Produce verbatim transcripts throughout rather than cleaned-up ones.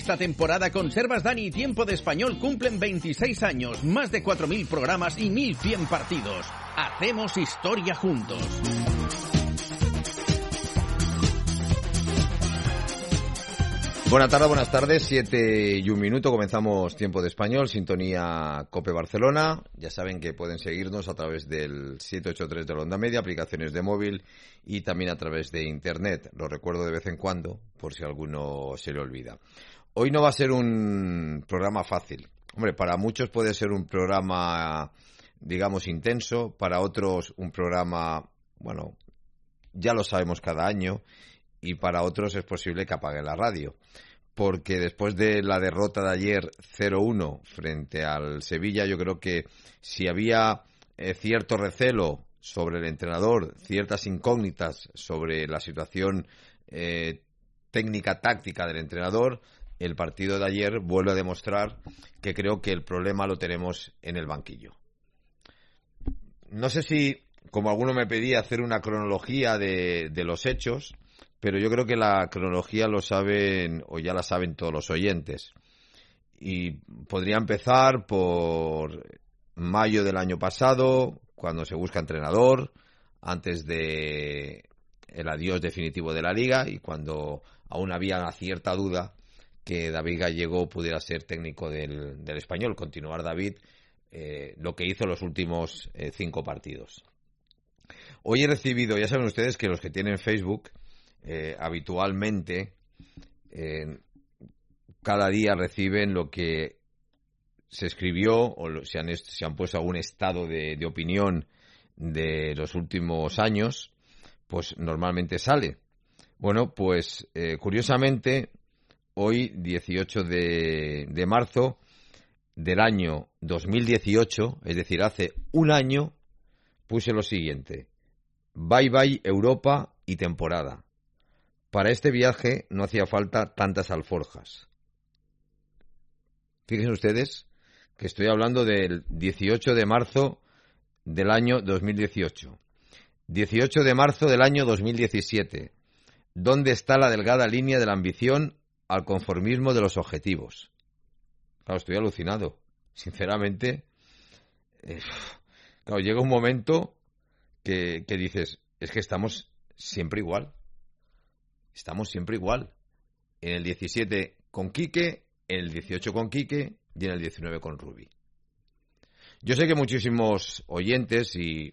Esta temporada Conservas Dani y Tiempo de Español cumplen veintiséis años, más de cuatro mil programas y mil cien partidos. Hacemos historia juntos. Buenas tardes, buenas tardes, siete y un minuto, comenzamos Tiempo de Español, sintonía COPE Barcelona. Ya saben que pueden seguirnos a través del siete ocho tres de la onda media, aplicaciones de móvil y también a través de internet. Lo recuerdo de vez en cuando, por si alguno se le olvida. Hoy no va a ser un programa fácil. Hombre, para muchos puede ser un programa, digamos, intenso, para otros un programa, bueno, ya lo sabemos cada año, y para otros es posible que apaguen la radio, porque después de la derrota de ayer cero uno frente al Sevilla, yo creo que si había eh, cierto recelo sobre el entrenador, ciertas incógnitas sobre la situación eh, técnica táctica del entrenador, el partido de ayer vuelve a demostrar que creo que el problema lo tenemos en el banquillo. No sé si, como alguno me pedía, hacer una cronología de, de los hechos, pero yo creo que la cronología lo saben, o ya la saben todos los oyentes. Y podría empezar por mayo del año pasado, cuando se busca entrenador, antes de el adiós definitivo de la Liga, y cuando aún había una cierta duda que David Gallego pudiera ser técnico del, del Español, continuar David eh, lo que hizo los últimos eh, cinco partidos. Hoy he recibido, ya saben ustedes que los que tienen Facebook, Eh, habitualmente eh, cada día reciben lo que se escribió o lo, se, han, se han puesto algún estado de, de opinión de los últimos años, pues normalmente sale. Bueno, pues eh, curiosamente hoy, dieciocho de marzo del año dos mil dieciocho, es decir, hace un año, puse lo siguiente: bye bye Europa y temporada. Para este viaje no hacía falta tantas alforjas. Fíjense ustedes que estoy hablando del dieciocho de marzo del año dos mil dieciocho. dieciocho de marzo del año dos mil diecisiete. ¿Dónde está la delgada línea de la ambición al conformismo de los objetivos? Claro, estoy alucinado. Sinceramente, eh, claro, llega un momento que, que dices, es que estamos siempre igual. Estamos siempre igual. En el diecisiete con Quique, en el dieciocho con Quique y en el diecinueve con Rubi. Yo sé que muchísimos oyentes, y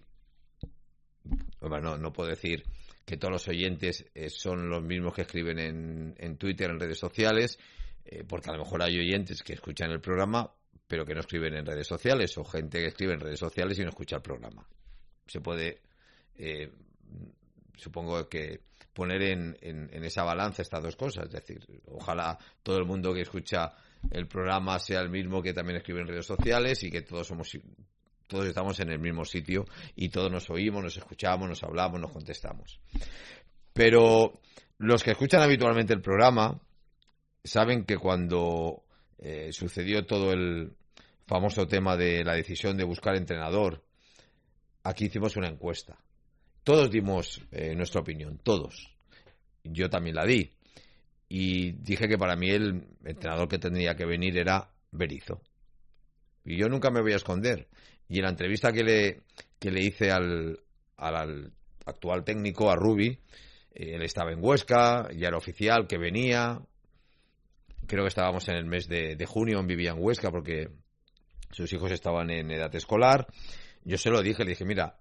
bueno, no puedo decir que todos los oyentes eh, son los mismos que escriben en, en Twitter, en redes sociales, eh, porque a lo mejor hay oyentes que escuchan el programa pero que no escriben en redes sociales, o gente que escribe en redes sociales y no escucha el programa. Se puede, eh, supongo que poner en, en, en esa balanza estas dos cosas. Es decir, ojalá todo el mundo que escucha el programa sea el mismo que también escribe en redes sociales, y que todos somos todos estamos en el mismo sitio y todos nos oímos, nos escuchamos, nos hablamos, nos contestamos. Pero los que escuchan habitualmente el programa saben que cuando eh, sucedió todo el famoso tema de la decisión de buscar entrenador, aquí hicimos una encuesta. Todos dimos eh, nuestra opinión, todos. Yo también la di. Y dije que para mí el entrenador que tendría que venir era Berizzo. Y yo nunca me voy a esconder. Y en la entrevista que le, que le hice al, al, al actual técnico, a Rubi, eh, él estaba en Huesca, ya era oficial que venía. Creo que estábamos en el mes de, de junio, vivía en Huesca porque sus hijos estaban en edad escolar. Yo se lo dije, le dije, mira,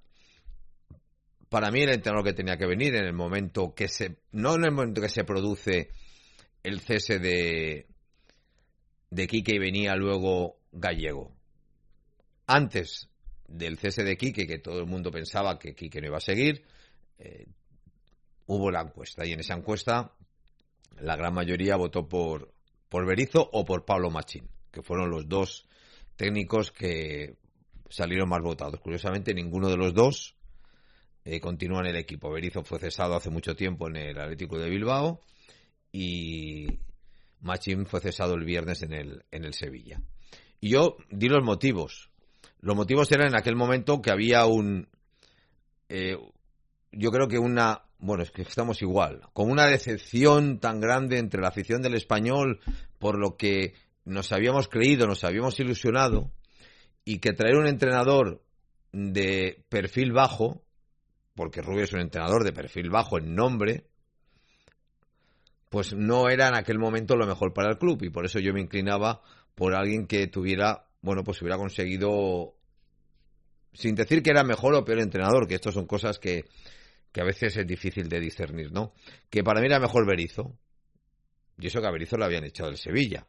para mí el entrenador que tenía que venir en el momento que se, no en el momento que se produce el cese de, de Quique y venía luego Gallego. Antes del cese de Quique, que todo el mundo pensaba que Quique no iba a seguir, eh, hubo la encuesta, y en esa encuesta la gran mayoría votó por, por Berizzo o por Pablo Machín, que fueron los dos técnicos que salieron más votados. Curiosamente, ninguno de los dos eh, continúa en el equipo. Berizzo fue cesado hace mucho tiempo en el Atlético de Bilbao y Machín fue cesado el viernes en el, en el Sevilla. Y yo di los motivos. Los motivos eran en aquel momento que había un... Eh, yo creo que una, bueno, es que estamos igual, con una decepción tan grande entre la afición del Español por lo que nos habíamos creído, nos habíamos ilusionado, y que traer un entrenador de perfil bajo, porque Rubi es un entrenador de perfil bajo en nombre, pues no era en aquel momento lo mejor para el club, y por eso yo me inclinaba por alguien que tuviera, bueno, pues hubiera conseguido, sin decir que era mejor o peor entrenador, que esto son cosas que, que a veces es difícil de discernir, ¿no? Que para mí era mejor Berizzo, y eso que a Berizzo lo habían echado del Sevilla,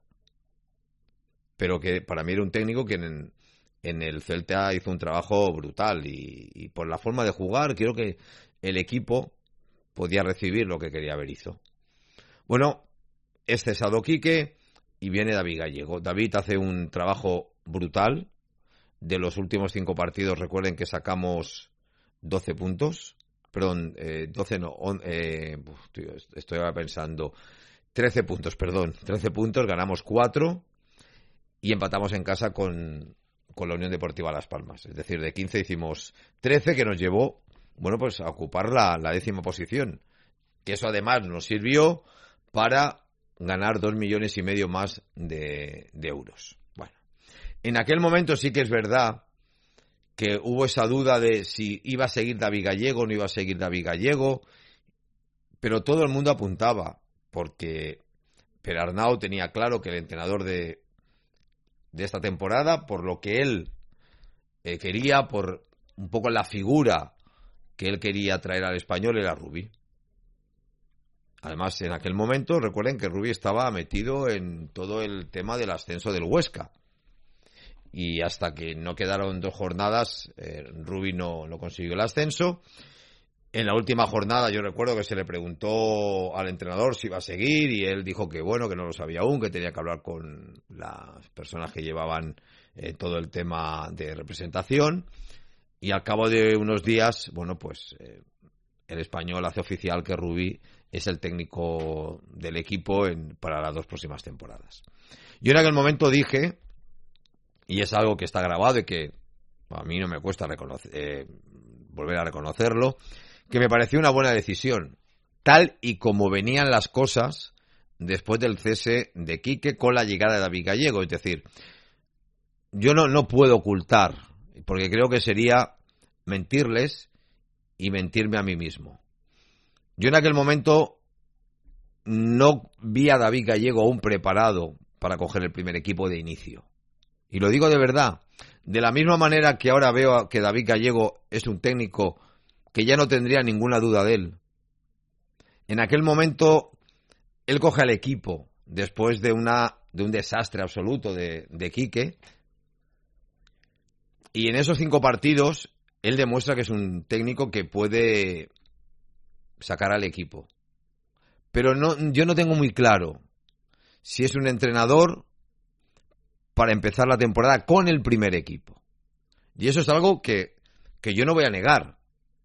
pero que para mí era un técnico que en, en el Celta hizo un trabajo brutal, y, y por la forma de jugar creo que el equipo podía recibir lo que quería Berizzo. Bueno, es cesado Quique y viene David Gallego. David hace un trabajo brutal. De los últimos cinco partidos, recuerden que sacamos doce puntos. Perdón, eh, doce no. On, eh, uf, tío, estoy ahora pensando. trece puntos, perdón. trece puntos, ganamos cuatro y empatamos en casa con, con la Unión Deportiva Las Palmas. Es decir, de quince hicimos trece, que nos llevó, bueno, pues a ocupar la, la décima posición. Que eso además nos sirvió para ganar dos millones y medio más de, de euros. Bueno, en aquel momento sí que es verdad que hubo esa duda de si iba a seguir David Gallego o no iba a seguir David Gallego, pero todo el mundo apuntaba, porque Perarnau tenía claro que el entrenador de, de esta temporada, por lo que él eh, quería, por un poco la figura que él quería traer al Español, era Rubi. Además, en aquel momento, recuerden que Rubi estaba metido en todo el tema del ascenso del Huesca. Y hasta que no quedaron dos jornadas, eh, Rubi no, no consiguió el ascenso. En la última jornada yo recuerdo que se le preguntó al entrenador si iba a seguir, y él dijo que bueno, que no lo sabía aún, que tenía que hablar con las personas que llevaban eh, todo el tema de representación. Y al cabo de unos días, bueno, pues eh, el Español hace oficial que Rubi es el técnico del equipo en, para las dos próximas temporadas. Yo en aquel momento dije, y es algo que está grabado y que a mí no me cuesta reconocer, eh, volver a reconocerlo, que me pareció una buena decisión, tal y como venían las cosas después del cese de Quique con la llegada de David Gallego. Es decir, yo no, no puedo ocultar, porque creo que sería mentirles y mentirme a mí mismo. Yo en aquel momento no vi a David Gallego aún preparado para coger el primer equipo de inicio. Y lo digo de verdad. De la misma manera que ahora veo que David Gallego es un técnico que ya no tendría ninguna duda de él. En aquel momento él coge al equipo después de una de un desastre absoluto de, de Quique. Y en esos cinco partidos él demuestra que es un técnico que puede sacar al equipo. Pero no, yo no tengo muy claro si es un entrenador para empezar la temporada con el primer equipo. Y eso es algo que, que yo no voy a negar.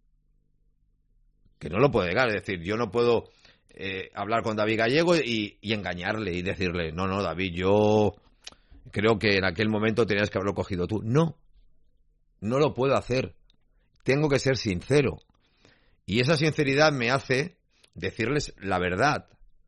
Que no lo puedo negar. Es decir, yo no puedo eh, hablar con David Gallego y, y engañarle y decirle, no, no, David, yo creo que en aquel momento tenías que haberlo cogido tú. No, no lo puedo hacer. Tengo que ser sincero. Y esa sinceridad me hace decirles la verdad.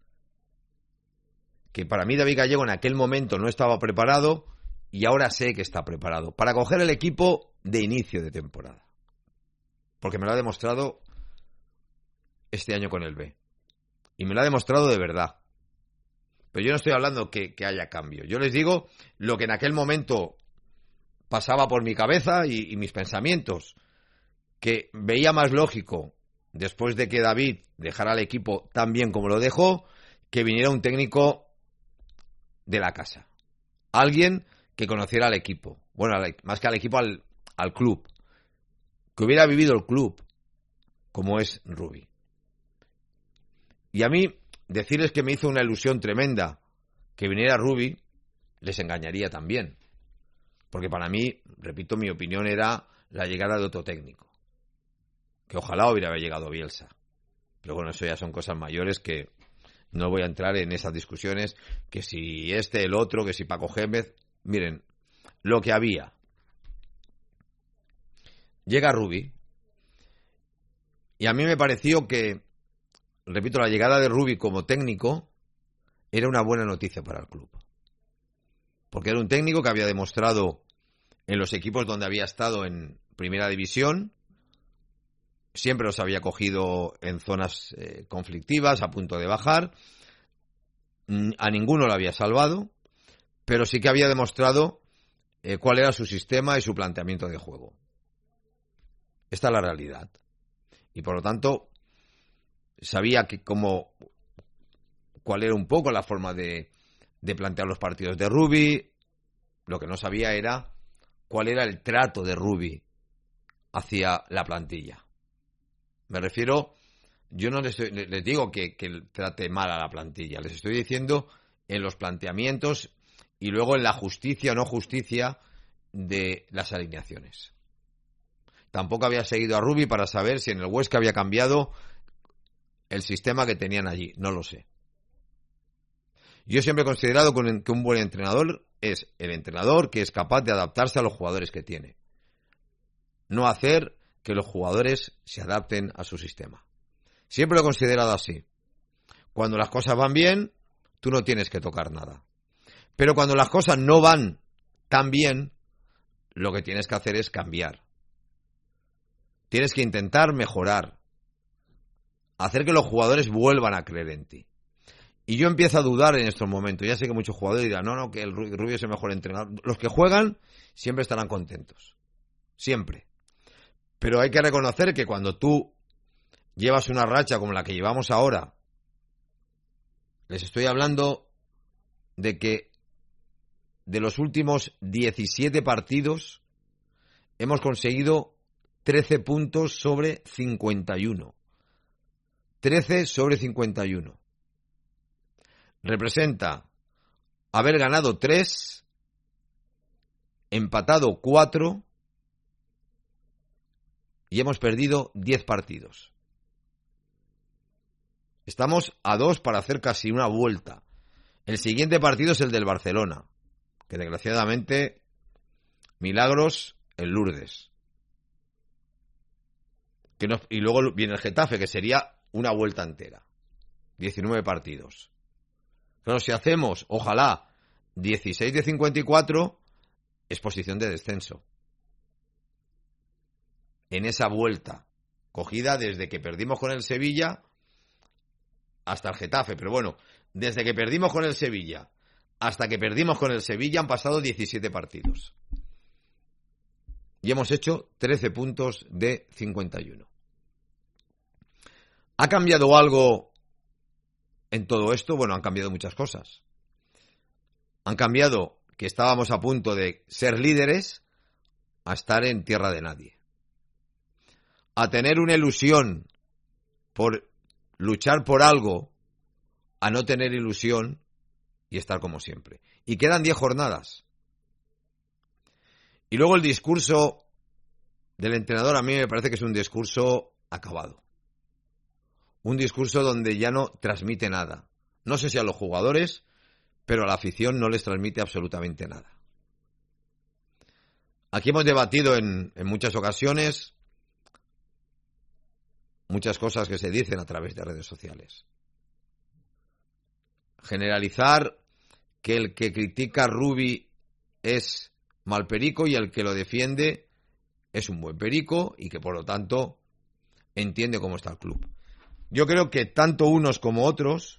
Que para mí David Gallego en aquel momento no estaba preparado y ahora sé que está preparado para coger el equipo de inicio de temporada. Porque me lo ha demostrado este año con el B. Y me lo ha demostrado de verdad. Pero yo no estoy hablando que, que haya cambio. Yo les digo lo que en aquel momento pasaba por mi cabeza y, y mis pensamientos. Que veía más lógico, después de que David dejara el equipo tan bien como lo dejó, que viniera un técnico de la casa. Alguien que conociera al equipo. Bueno, más que al equipo, al, al club. Que hubiera vivido el club, como es Rubi. Y a mí, decirles que me hizo una ilusión tremenda que viniera Rubi, les engañaría también. Porque para mí, repito, mi opinión era la llegada de otro técnico. Que ojalá hubiera llegado Bielsa. Pero bueno, eso ya son cosas mayores que no voy a entrar en esas discusiones, que si este, el otro, que si Paco Gémez. Miren, lo que había. Llega Rubi Y a mí me pareció que, repito, la llegada de Rubi como técnico era una buena noticia para el club. Porque era un técnico que había demostrado en los equipos donde había estado en primera división, siempre los había cogido en zonas eh, conflictivas, a punto de bajar, a ninguno lo había salvado, pero sí que había demostrado eh, cuál era su sistema y su planteamiento de juego. Esta es la realidad. Y por lo tanto, sabía que como cuál era un poco la forma de, de plantear los partidos de Rubi. Lo que no sabía era cuál era el trato de Rubi hacia la plantilla. Me refiero, yo no les, les digo que, que trate mal a la plantilla, les estoy diciendo en los planteamientos y luego en la justicia o no justicia de las alineaciones. Tampoco había seguido a Rubi para saber si en el Huesca había cambiado el sistema que tenían allí, no lo sé. Yo siempre he considerado que un buen entrenador es el entrenador que es capaz de adaptarse a los jugadores que tiene. No hacer que los jugadores se adapten a su sistema. Siempre lo he considerado así. Cuando las cosas van bien, tú no tienes que tocar nada. Pero cuando las cosas no van tan bien, lo que tienes que hacer es cambiar. Tienes que intentar mejorar. Hacer que los jugadores vuelvan a creer en ti. Y yo empiezo a dudar en estos momentos. Ya sé que muchos jugadores dirán, no, no, que el Rubio es el mejor entrenador. Los que juegan siempre estarán contentos. Siempre. Pero hay que reconocer que cuando tú llevas una racha como la que llevamos ahora, les estoy hablando de que de los últimos diecisiete partidos hemos conseguido trece puntos sobre cincuenta y uno. trece sobre cincuenta y uno. Representa haber ganado tres, empatado cuatro y hemos perdido diez partidos. Estamos a dos para hacer casi una vuelta. El siguiente partido es el del Barcelona, que desgraciadamente, milagros en Lourdes. Que no, y luego viene el Getafe, que sería una vuelta entera. diecinueve partidos. Pero si hacemos, ojalá, dieciséis de cincuenta y cuatro, es posición de descenso. En esa vuelta, cogida desde que perdimos con el Sevilla hasta el Getafe. Pero bueno, desde que perdimos con el Sevilla hasta que perdimos con el Sevilla han pasado diecisiete partidos. Y hemos hecho trece puntos de cincuenta y uno. ¿Ha cambiado algo en todo esto? Bueno, han cambiado muchas cosas. Han cambiado que estábamos a punto de ser líderes a estar en tierra de nadie. A tener una ilusión por luchar por algo, a no tener ilusión y estar como siempre. Y quedan diez jornadas. Y luego el discurso del entrenador a mí me parece que es un discurso acabado. Un discurso donde ya no transmite nada. No sé si a los jugadores, pero a la afición no les transmite absolutamente nada. Aquí hemos debatido en, en muchas ocasiones muchas cosas que se dicen a través de redes sociales. Generalizar que el que critica a Rubi es mal perico y el que lo defiende es un buen perico y que por lo tanto entiende cómo está el club. Yo creo que tanto unos como otros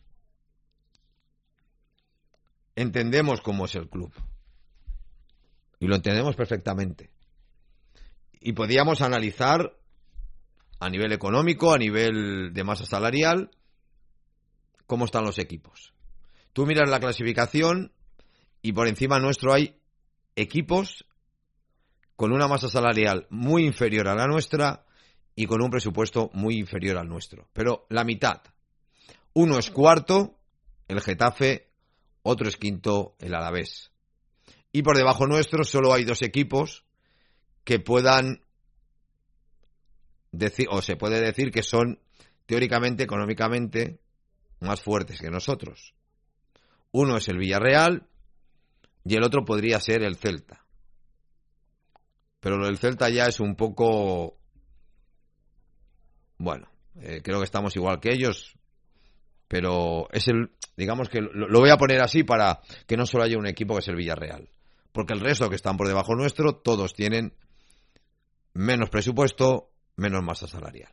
entendemos cómo es el club. Y lo entendemos perfectamente. Y podíamos analizar a nivel económico, a nivel de masa salarial, cómo están los equipos. Tú miras la clasificación y por encima nuestro hay equipos con una masa salarial muy inferior a la nuestra y con un presupuesto muy inferior al nuestro. Pero la mitad. Uno es cuarto, el Getafe, otro es quinto, el Alavés. Y por debajo nuestro solo hay dos equipos que puedan decir, o se puede decir que son teóricamente, económicamente, más fuertes que nosotros. Uno es el Villarreal y el otro podría ser el Celta. Pero lo del Celta ya es un poco... Bueno, Eh, creo que estamos igual que ellos, pero es el, digamos que lo, lo voy a poner así para que no solo haya un equipo que es el Villarreal, porque el resto que están por debajo nuestro, todos tienen menos presupuesto, menos masa salarial.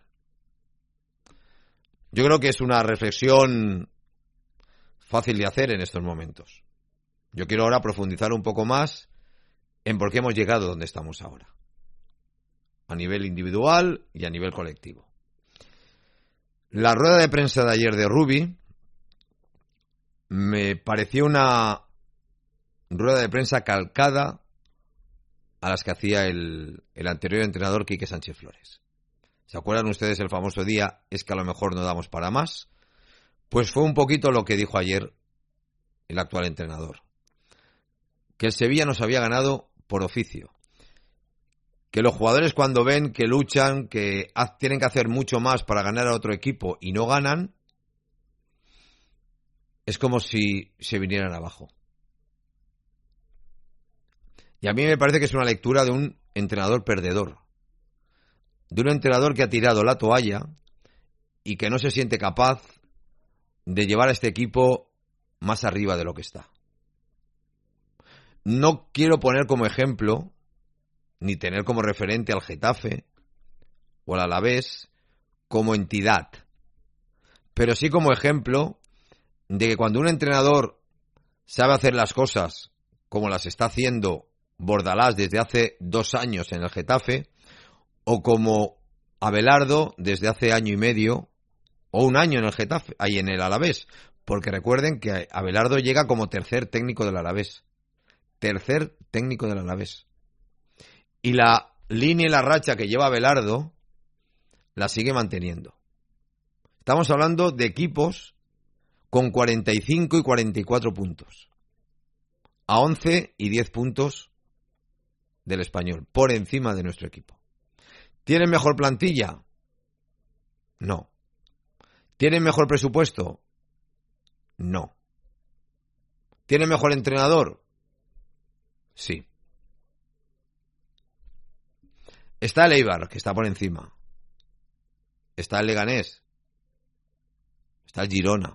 Yo creo que es una reflexión fácil de hacer en estos momentos. Yo quiero ahora profundizar un poco más en por qué hemos llegado donde estamos ahora, a nivel individual y a nivel colectivo. La rueda de prensa de ayer de Rubi me pareció una rueda de prensa calcada a las que hacía el, el anterior entrenador Quique Sánchez Flores. ¿Se acuerdan ustedes el famoso día, es que a lo mejor no damos para más? Pues fue un poquito lo que dijo ayer el actual entrenador. Que el Sevilla nos había ganado por oficio. Que los jugadores cuando ven que luchan, que tienen que hacer mucho más para ganar a otro equipo y no ganan, es como si se vinieran abajo. Y a mí me parece que es una lectura de un entrenador perdedor. De un entrenador que ha tirado la toalla y que no se siente capaz de llevar a este equipo más arriba de lo que está. No quiero poner como ejemplo ni tener como referente al Getafe o al Alavés como entidad, pero sí como ejemplo de que cuando un entrenador sabe hacer las cosas como las está haciendo Bordalás desde hace dos años en el Getafe, o como Abelardo desde hace año y medio o un año en el Getafe, ahí en el Alavés, porque recuerden que Abelardo llega como tercer técnico del Alavés, tercer técnico del Alavés. Y la línea y la racha que lleva Abelardo la sigue manteniendo. Estamos hablando de equipos con cuarenta y cinco y cuarenta y cuatro puntos. A once y diez puntos del Español, por encima de nuestro equipo. ¿Tienen mejor plantilla? No. ¿Tienen mejor presupuesto? No. ¿Tienen mejor entrenador? Sí. Está el Eibar, que está por encima. Está el Leganés. Está el Girona.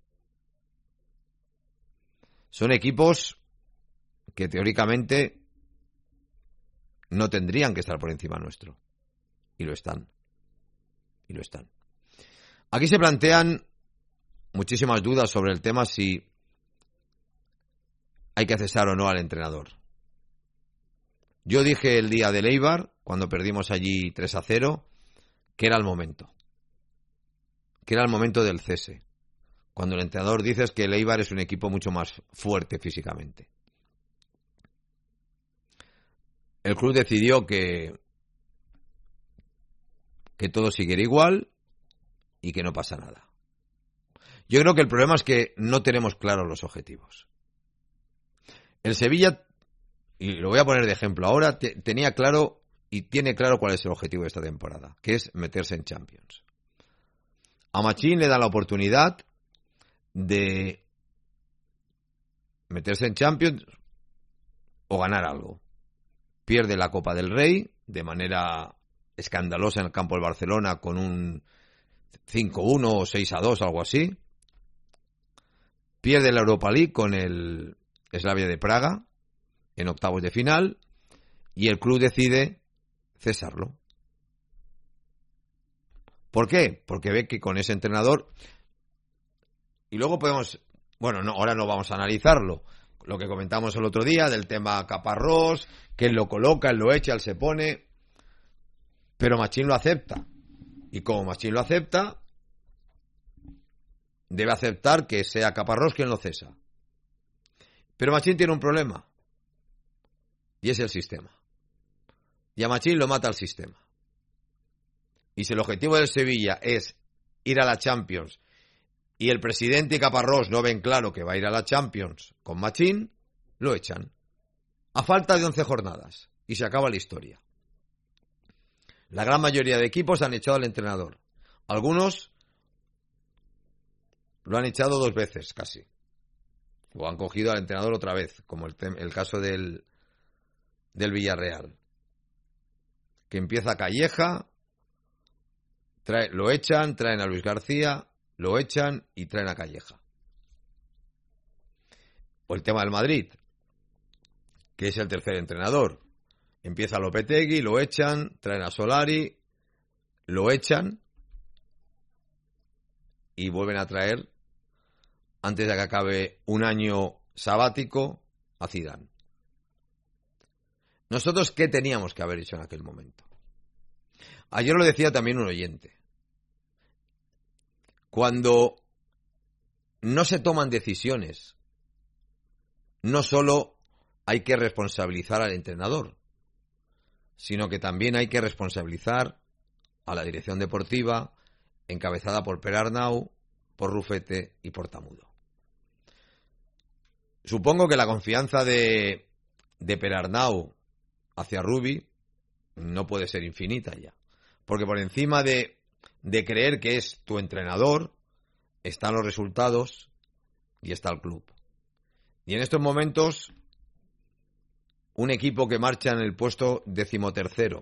Son equipos que teóricamente no tendrían que estar por encima nuestro. Y lo están. Y lo están. Aquí se plantean muchísimas dudas sobre el tema si hay que cesar o no al entrenador. Yo dije el día del Eibar, cuando perdimos allí tres a cero, que era el momento. Que era el momento del cese. Cuando el entrenador dice que el Eibar es un equipo mucho más fuerte físicamente. El club decidió que, que todo siguiera igual y que no pasa nada. Yo creo que el problema es que no tenemos claros los objetivos. El Sevilla, y lo voy a poner de ejemplo ahora, te, tenía claro y tiene claro cuál es el objetivo de esta temporada, que es meterse en Champions. A Machín le dan la oportunidad de meterse en Champions o ganar algo. Pierde la Copa del Rey de manera escandalosa en el campo del Barcelona con un cinco uno o seis a dos, algo así. Pierde la Europa League con el Slavia de Praga en octavos de final y el club decide cesarlo. ¿Por qué? Porque ve que con ese entrenador, y luego podemos, bueno, no, ahora no vamos a analizarlo, lo que comentamos el otro día del tema Caparrós, que él lo coloca, él lo echa, él se pone, pero Machín lo acepta. Y como Machín lo acepta, debe aceptar que sea Caparrós quien lo cesa. Pero Machín tiene un problema, y es el sistema. Y a Machín lo mata el sistema. Y si el objetivo del Sevilla es ir a la Champions y el presidente y Caparrós no ven claro que va a ir a la Champions con Machín, lo echan. A falta de once jornadas. Y se acaba la historia. La gran mayoría de equipos han echado al entrenador. Algunos lo han echado dos veces casi. O han cogido al entrenador otra vez, como el, el caso del, del Villarreal. Que empieza Calleja, Trae, lo echan, traen a Luis García, lo echan y traen a Calleja. O el tema del Madrid, que es el tercer entrenador. Empieza Lopetegui, lo echan, traen a Solari, lo echan y vuelven a traer, antes de que acabe un año sabático, a Zidane. ¿Nosotros qué teníamos que haber hecho en aquel momento? Ayer lo decía también un oyente. Cuando no se toman decisiones, no solo hay que responsabilizar al entrenador, sino que también hay que responsabilizar a la dirección deportiva, encabezada por Per Arnau, por Rufete y por Tamudo. Supongo que la confianza de, de Per Arnau hacia Rubi no puede ser infinita ya, porque por encima de, de creer que es tu entrenador, están los resultados y está el club. Y en estos momentos, un equipo que marcha en el puesto decimotercero,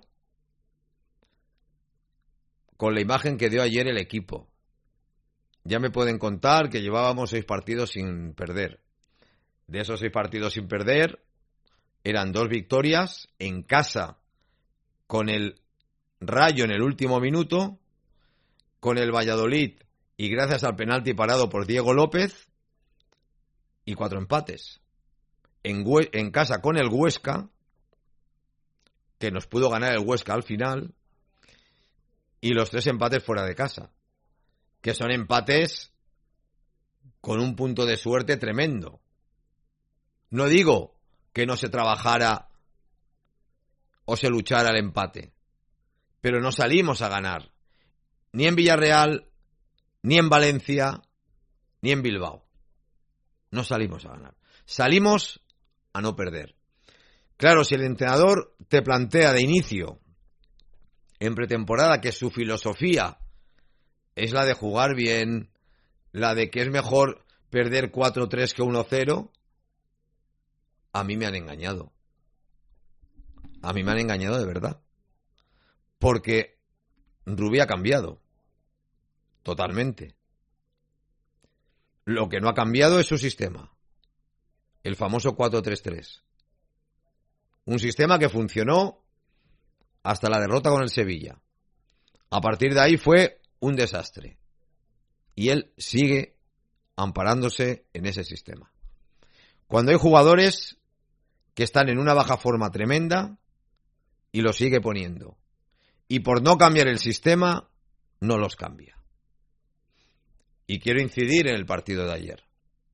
con la imagen que dio ayer el equipo. Ya me pueden contar que llevábamos seis partidos sin perder. De esos seis partidos sin perder, eran dos victorias en casa con el Rayo en el último minuto, con el Valladolid y gracias al penalti parado por Diego López, y cuatro empates. En, Hue- en casa con el Huesca, que nos pudo ganar el Huesca al final, y los tres empates fuera de casa, que son empates con un punto de suerte tremendo. No digo que no se trabajara o se luchara el empate, pero no salimos a ganar, ni en Villarreal, ni en Valencia, ni en Bilbao. No salimos a ganar. Salimos a no perder. Claro, si el entrenador te plantea de inicio, en pretemporada, que su filosofía es la de jugar bien, la de que es mejor perder cuatro tres que uno cero, a mí me han engañado. A mí me han engañado de verdad. Porque Rubi ha cambiado. Totalmente. Lo que no ha cambiado es su sistema. El famoso cuatro tres tres. Un sistema que funcionó hasta la derrota con el Sevilla. A partir de ahí fue un desastre. Y él sigue amparándose en ese sistema. Cuando hay jugadores que están en una baja forma tremenda y lo sigue poniendo. Y por no cambiar el sistema, no los cambia. Y quiero incidir en el partido de ayer.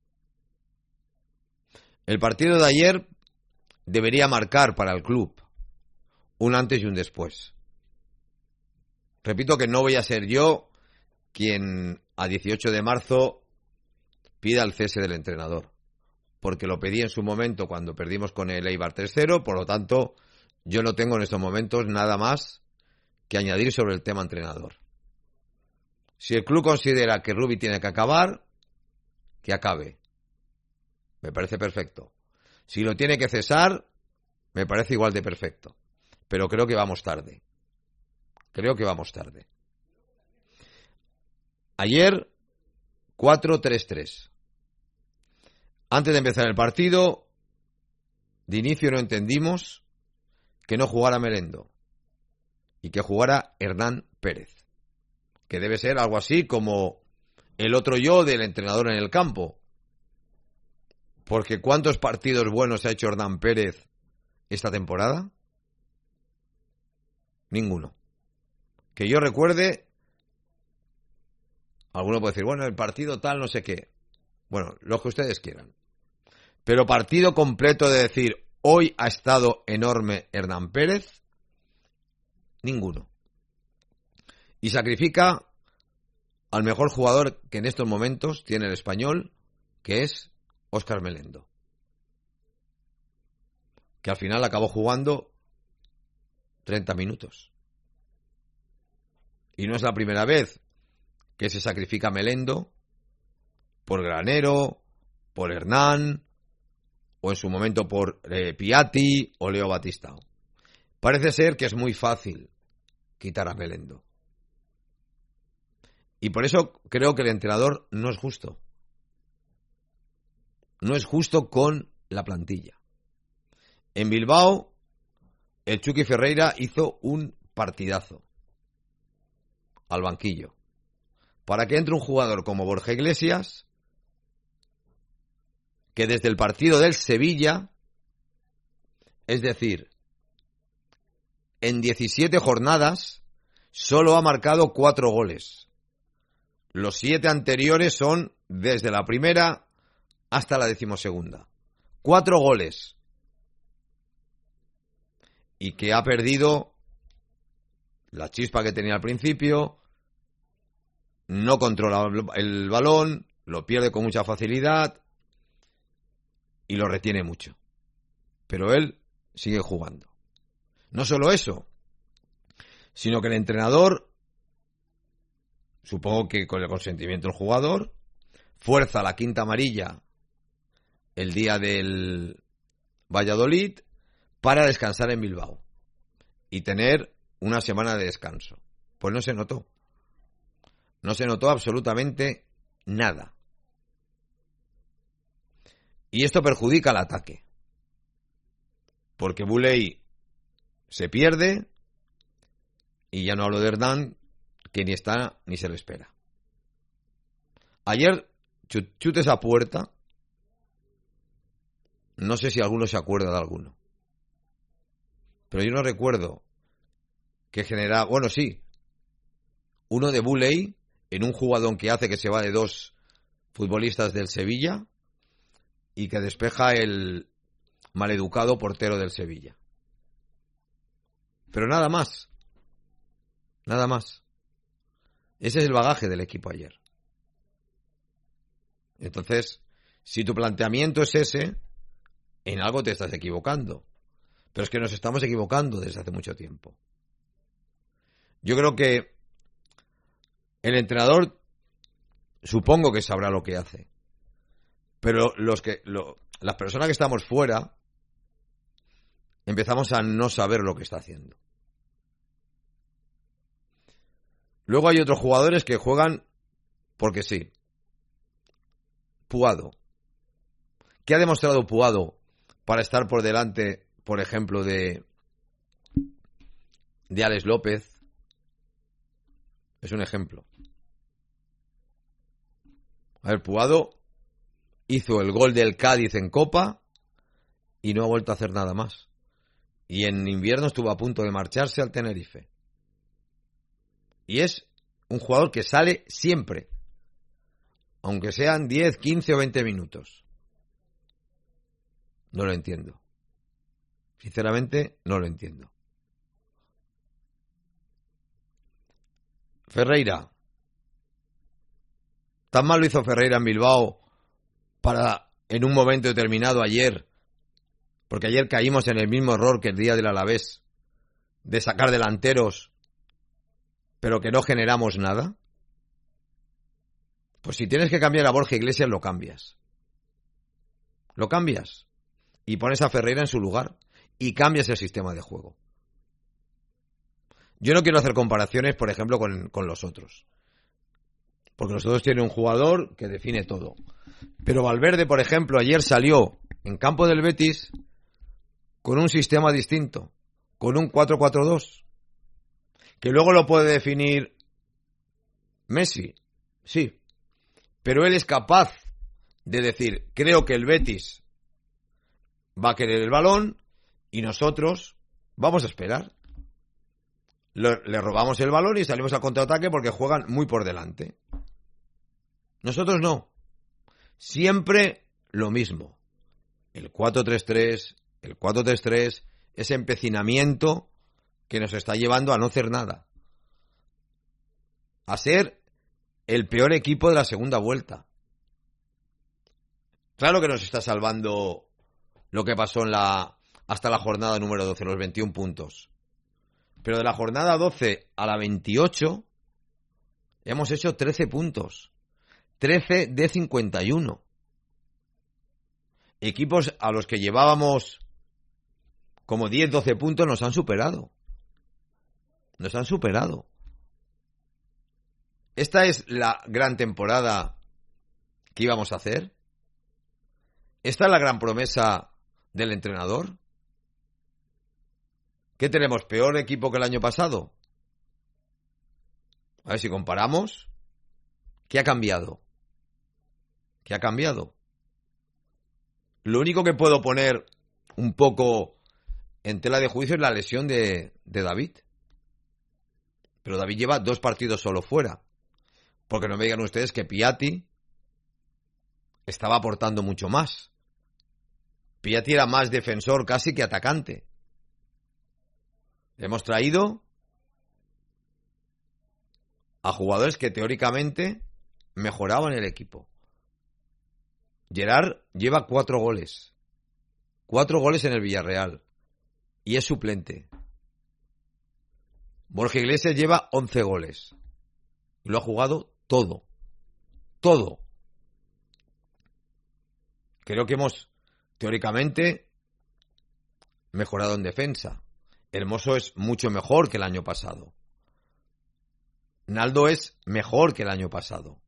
El partido de ayer debería marcar para el club un antes y un después. Repito que no voy a ser yo quien a dieciocho de marzo pida el cese del entrenador, porque lo pedí en su momento cuando perdimos con el Eibar tres cero, por lo tanto yo no tengo en estos momentos nada más que añadir sobre el tema entrenador. Si el club considera que Rubi tiene que acabar, que acabe. Me parece perfecto. Si lo tiene que cesar, me parece igual de perfecto. Pero creo que vamos tarde. Creo que vamos tarde. Ayer, cuatro tres tres. Antes de empezar el partido, de inicio no entendimos que no jugara Melendo y que jugara Hernán Pérez, que debe ser algo así como el otro yo del entrenador en el campo. Porque ¿cuántos partidos buenos ha hecho Hernán Pérez esta temporada? Ninguno. Que yo recuerde, alguno puede decir, bueno, el partido tal, no sé qué. Bueno, lo que ustedes quieran. Pero partido completo de decir, hoy ha estado enorme Hernán Pérez, ninguno. Y sacrifica al mejor jugador que en estos momentos tiene el Español, que es Óscar Melendo, que al final acabó jugando treinta minutos. Y no es la primera vez que se sacrifica Melendo por Granero, por Hernán, o en su momento por eh, Piatti o Leo Batistao. Parece ser que es muy fácil quitar a Melendo. Y por eso creo que el entrenador no es justo. No es justo con la plantilla. En Bilbao, el Chucky Ferreira hizo un partidazo al banquillo. Para que entre un jugador como Borja Iglesias, que desde el partido del Sevilla, es decir, en diecisiete jornadas, solo ha marcado cuatro goles. Los siete anteriores son desde la primera hasta la decimosegunda. Cuatro goles. Y que ha perdido la chispa que tenía al principio, no controla el balón, lo pierde con mucha facilidad y lo retiene mucho. Pero él sigue jugando. No solo eso, sino que el entrenador, supongo que con el consentimiento del jugador, fuerza la quinta amarilla el día del Valladolid para descansar en Bilbao y tener una semana de descanso. Pues no se notó. No se notó absolutamente nada. Y esto perjudica al ataque. Porque Boulay se pierde y ya no hablo de Hernán, que ni está ni se le espera. Ayer chutes a puerta. No sé si alguno se acuerda de alguno. Pero yo no recuerdo que generaba... Bueno, sí. Uno de Boulay en un jugadón que hace que se va de dos futbolistas del Sevilla y que despeja el maleducado portero del Sevilla. Pero nada más. Nada más. Ese es el bagaje del equipo ayer. Entonces, si tu planteamiento es ese, en algo te estás equivocando. Pero es que nos estamos equivocando desde hace mucho tiempo. Yo creo que el entrenador supongo que sabrá lo que hace. Pero los que lo, las personas que estamos fuera empezamos a no saber lo que está haciendo. Luego hay otros jugadores que juegan porque sí. Puado. ¿Qué ha demostrado Puado para estar por delante, por ejemplo, de de Alex López? Es un ejemplo. A ver, Puado hizo el gol del Cádiz en Copa y no ha vuelto a hacer nada más. Y en invierno estuvo a punto de marcharse al Tenerife. Y es un jugador que sale siempre, aunque sean diez, quince o veinte minutos. No lo entiendo. Sinceramente, no lo entiendo. Ferreira. Tan mal lo hizo Ferreira en Bilbao para, en un momento determinado ayer, porque ayer caímos en el mismo error que el día del Alavés, de sacar delanteros, pero que no generamos nada. Pues si tienes que cambiar a Borja Iglesias, lo cambias. Lo cambias. Y pones a Ferreira en su lugar. Y cambias el sistema de juego. Yo no quiero hacer comparaciones, por ejemplo, con, con los otros. Porque los otros tienen un jugador que define todo. Pero Valverde, por ejemplo, ayer salió en campo del Betis con un sistema distinto. Con un cuatro cuatro dos. Que luego lo puede definir Messi. Sí. Pero él es capaz de decir, creo que el Betis va a querer el balón y nosotros vamos a esperar. Le, le robamos el balón y salimos al contraataque porque juegan muy por delante. Nosotros no. Siempre lo mismo. El cuatro tres tres, el cuatro tres tres, ese empecinamiento que nos está llevando a no hacer nada. A ser el peor equipo de la segunda vuelta. Claro que nos está salvando lo que pasó en la hasta la jornada número doce, los veintiún puntos. Pero de la jornada doce a la veintiocho hemos hecho trece puntos. trece de cincuenta y uno. Equipos a los que llevábamos como diez, doce puntos nos han superado. Nos han superado. ¿Esta es la gran temporada que íbamos a hacer? ¿Esta es la gran promesa del entrenador? ¿Qué tenemos? ¿Peor equipo que el año pasado? A ver si comparamos. ¿Qué ha cambiado? ¿Qué ha cambiado? Lo único que puedo poner un poco en tela de juicio es la lesión de, de David. Pero David lleva dos partidos solo fuera. Porque no me digan ustedes que Piatti estaba aportando mucho más. Piatti era más defensor casi que atacante. Hemos traído a jugadores que teóricamente mejoraban el equipo. Gerard lleva cuatro goles. Cuatro goles en el Villarreal. Y es suplente. Borja Iglesias lleva once goles. Y lo ha jugado todo. Todo. Creo que hemos, teóricamente, mejorado en defensa. Hermoso es mucho mejor que el año pasado. Naldo es mejor que el año pasado.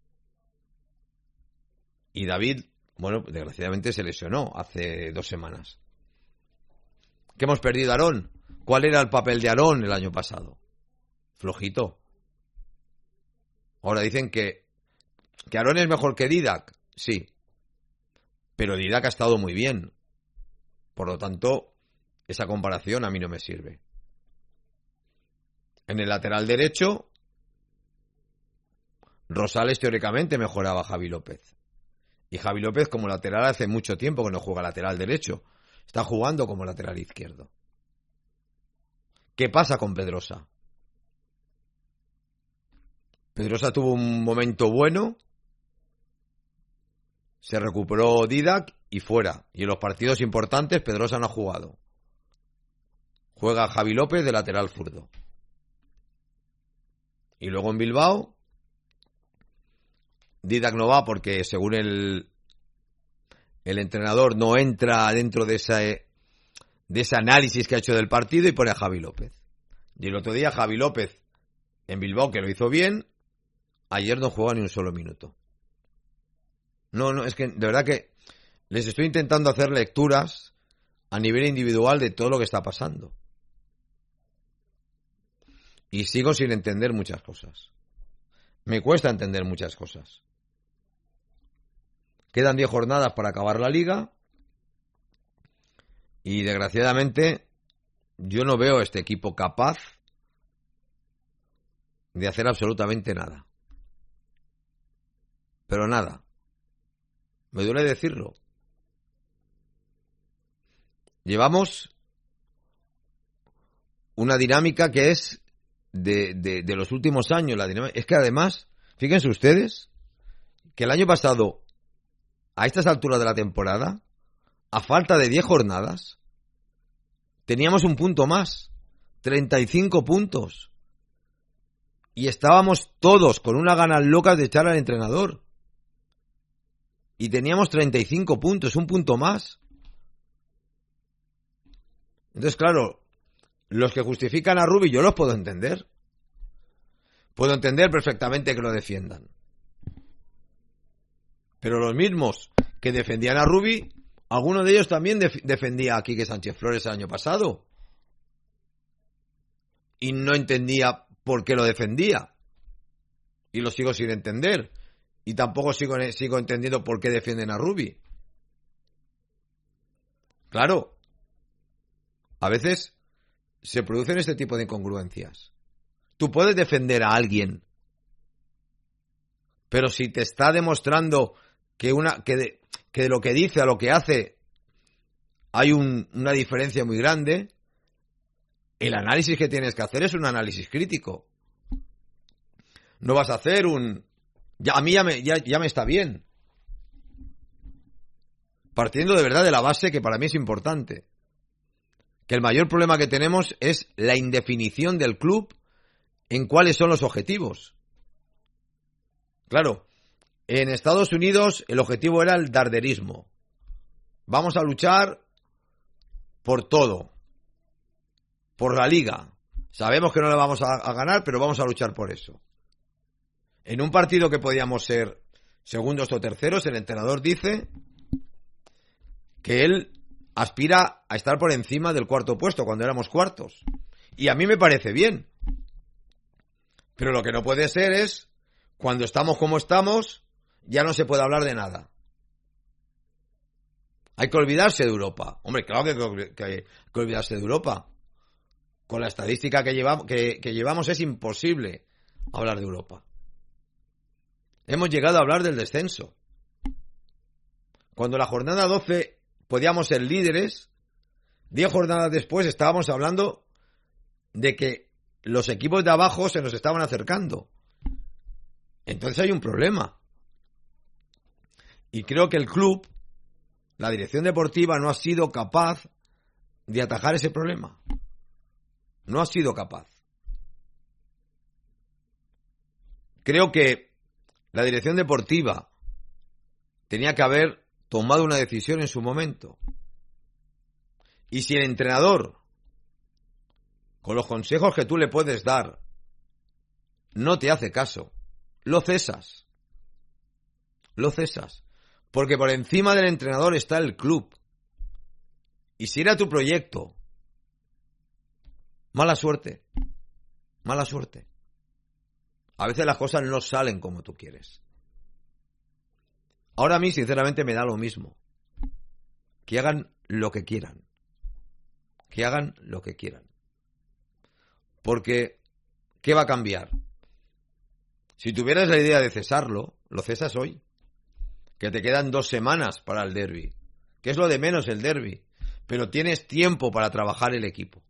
Y David, bueno, desgraciadamente se lesionó hace dos semanas. ¿Qué hemos perdido a Aarón? ¿Cuál era el papel de Aarón el año pasado? Flojito. Ahora dicen que, que Aarón es mejor que Didac. Sí. Pero Didac ha estado muy bien. Por lo tanto, esa comparación a mí no me sirve. En el lateral derecho, Rosales teóricamente mejoraba a Javi López. Y Javi López como lateral hace mucho tiempo que no juega lateral derecho. Está jugando como lateral izquierdo. ¿Qué pasa con Pedrosa? Pedrosa tuvo un momento bueno. Se recuperó Didac y fuera. Y en los partidos importantes Pedrosa no ha jugado. Juega Javi López de lateral zurdo. Y luego en Bilbao, Didac no va porque según el, el entrenador no entra dentro de ese, de ese análisis que ha hecho del partido y pone a Javi López. Y el otro día Javi López en Bilbao, que lo hizo bien, ayer no juega ni un solo minuto. No, no, es que de verdad que les estoy intentando hacer lecturas a nivel individual de todo lo que está pasando. Y sigo sin entender muchas cosas. Me cuesta entender muchas cosas. Quedan diez jornadas para acabar la liga. Y desgraciadamente yo no veo a este equipo capaz de hacer absolutamente nada. Pero nada. Me duele decirlo. Llevamos una dinámica que es de, de, de los últimos años. La dinámica. Es que además, fíjense ustedes, que el año pasado, a estas alturas de la temporada, a falta de diez jornadas, teníamos un punto más, treinta y cinco puntos. Y estábamos todos con unas ganas locas de echar al entrenador. Y teníamos treinta y cinco puntos, un punto más. Entonces, claro, los que justifican a Rubi yo los puedo entender. Puedo entender perfectamente que lo defiendan. Pero los mismos que defendían a Rubi, alguno de ellos también def- defendía a Quique Sánchez Flores el año pasado. Y no entendía por qué lo defendía. Y lo sigo sin entender. Y tampoco sigo, sigo entendiendo por qué defienden a Rubi. Claro, a veces se producen este tipo de incongruencias. Tú puedes defender a alguien, pero si te está demostrando que, una, que, de, que de lo que dice a lo que hace hay un, una diferencia muy grande, el análisis que tienes que hacer es un análisis crítico. No vas a hacer un... Ya, a mí ya me, ya, ya me está bien. Partiendo de verdad de la base que para mí es importante. Que el mayor problema que tenemos es la indefinición del club en cuáles son los objetivos. Claro, en Estados Unidos el objetivo era el darderismo. Vamos a luchar por todo. Por la liga. Sabemos que no la vamos a, a ganar, pero vamos a luchar por eso. En un partido que podíamos ser segundos o terceros, el entrenador dice que él aspira a estar por encima del cuarto puesto cuando éramos cuartos. Y a mí me parece bien. Pero lo que no puede ser es, cuando estamos como estamos, ya no se puede hablar de nada. Hay que olvidarse de Europa. Hombre, claro que hay que, que, que olvidarse de Europa. Con la estadística que llevamos, que, que llevamos es imposible hablar de Europa. Hemos llegado a hablar del descenso. Cuando la jornada doce podíamos ser líderes, diez jornadas después estábamos hablando de que los equipos de abajo se nos estaban acercando. Entonces hay un problema. Y creo que el club, la dirección deportiva, no ha sido capaz de atajar ese problema. No ha sido capaz. Creo que la dirección deportiva tenía que haber tomado una decisión en su momento. Y si el entrenador, con los consejos que tú le puedes dar, no te hace caso, lo cesas. Lo cesas. Porque por encima del entrenador está el club. Y si era tu proyecto, mala suerte. Mala suerte. A veces las cosas no salen como tú quieres. Ahora a mí, sinceramente, me da lo mismo. Que hagan lo que quieran. Que hagan lo que quieran. Porque, ¿qué va a cambiar? Si tuvieras la idea de cesarlo, lo cesas hoy. Que te quedan dos semanas para el derbi. Que es lo de menos el derbi. Pero tienes tiempo para trabajar el equipo.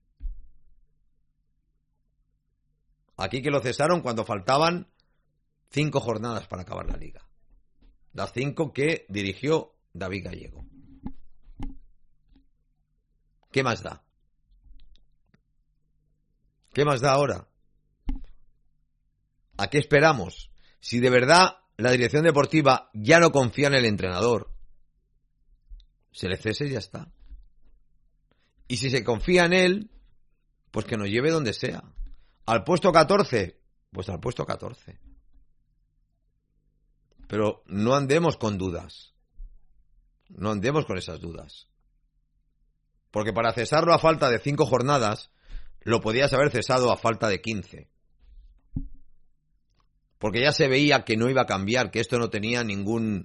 Aquí que lo cesaron cuando faltaban cinco jornadas para acabar la liga. Las cinco que dirigió David Gallego. ¿Qué más da? ¿Qué más da ahora? ¿A qué esperamos? Si de verdad la dirección deportiva ya no confía en el entrenador, se le cese y ya está. Y si se confía en él, pues que nos lleve donde sea. ¿Al puesto catorce? Pues al puesto catorce. Pero no andemos con dudas. No andemos con esas dudas. Porque para cesarlo a falta de cinco jornadas, lo podías haber cesado a falta de quince. Porque ya se veía que no iba a cambiar, que esto no tenía ningún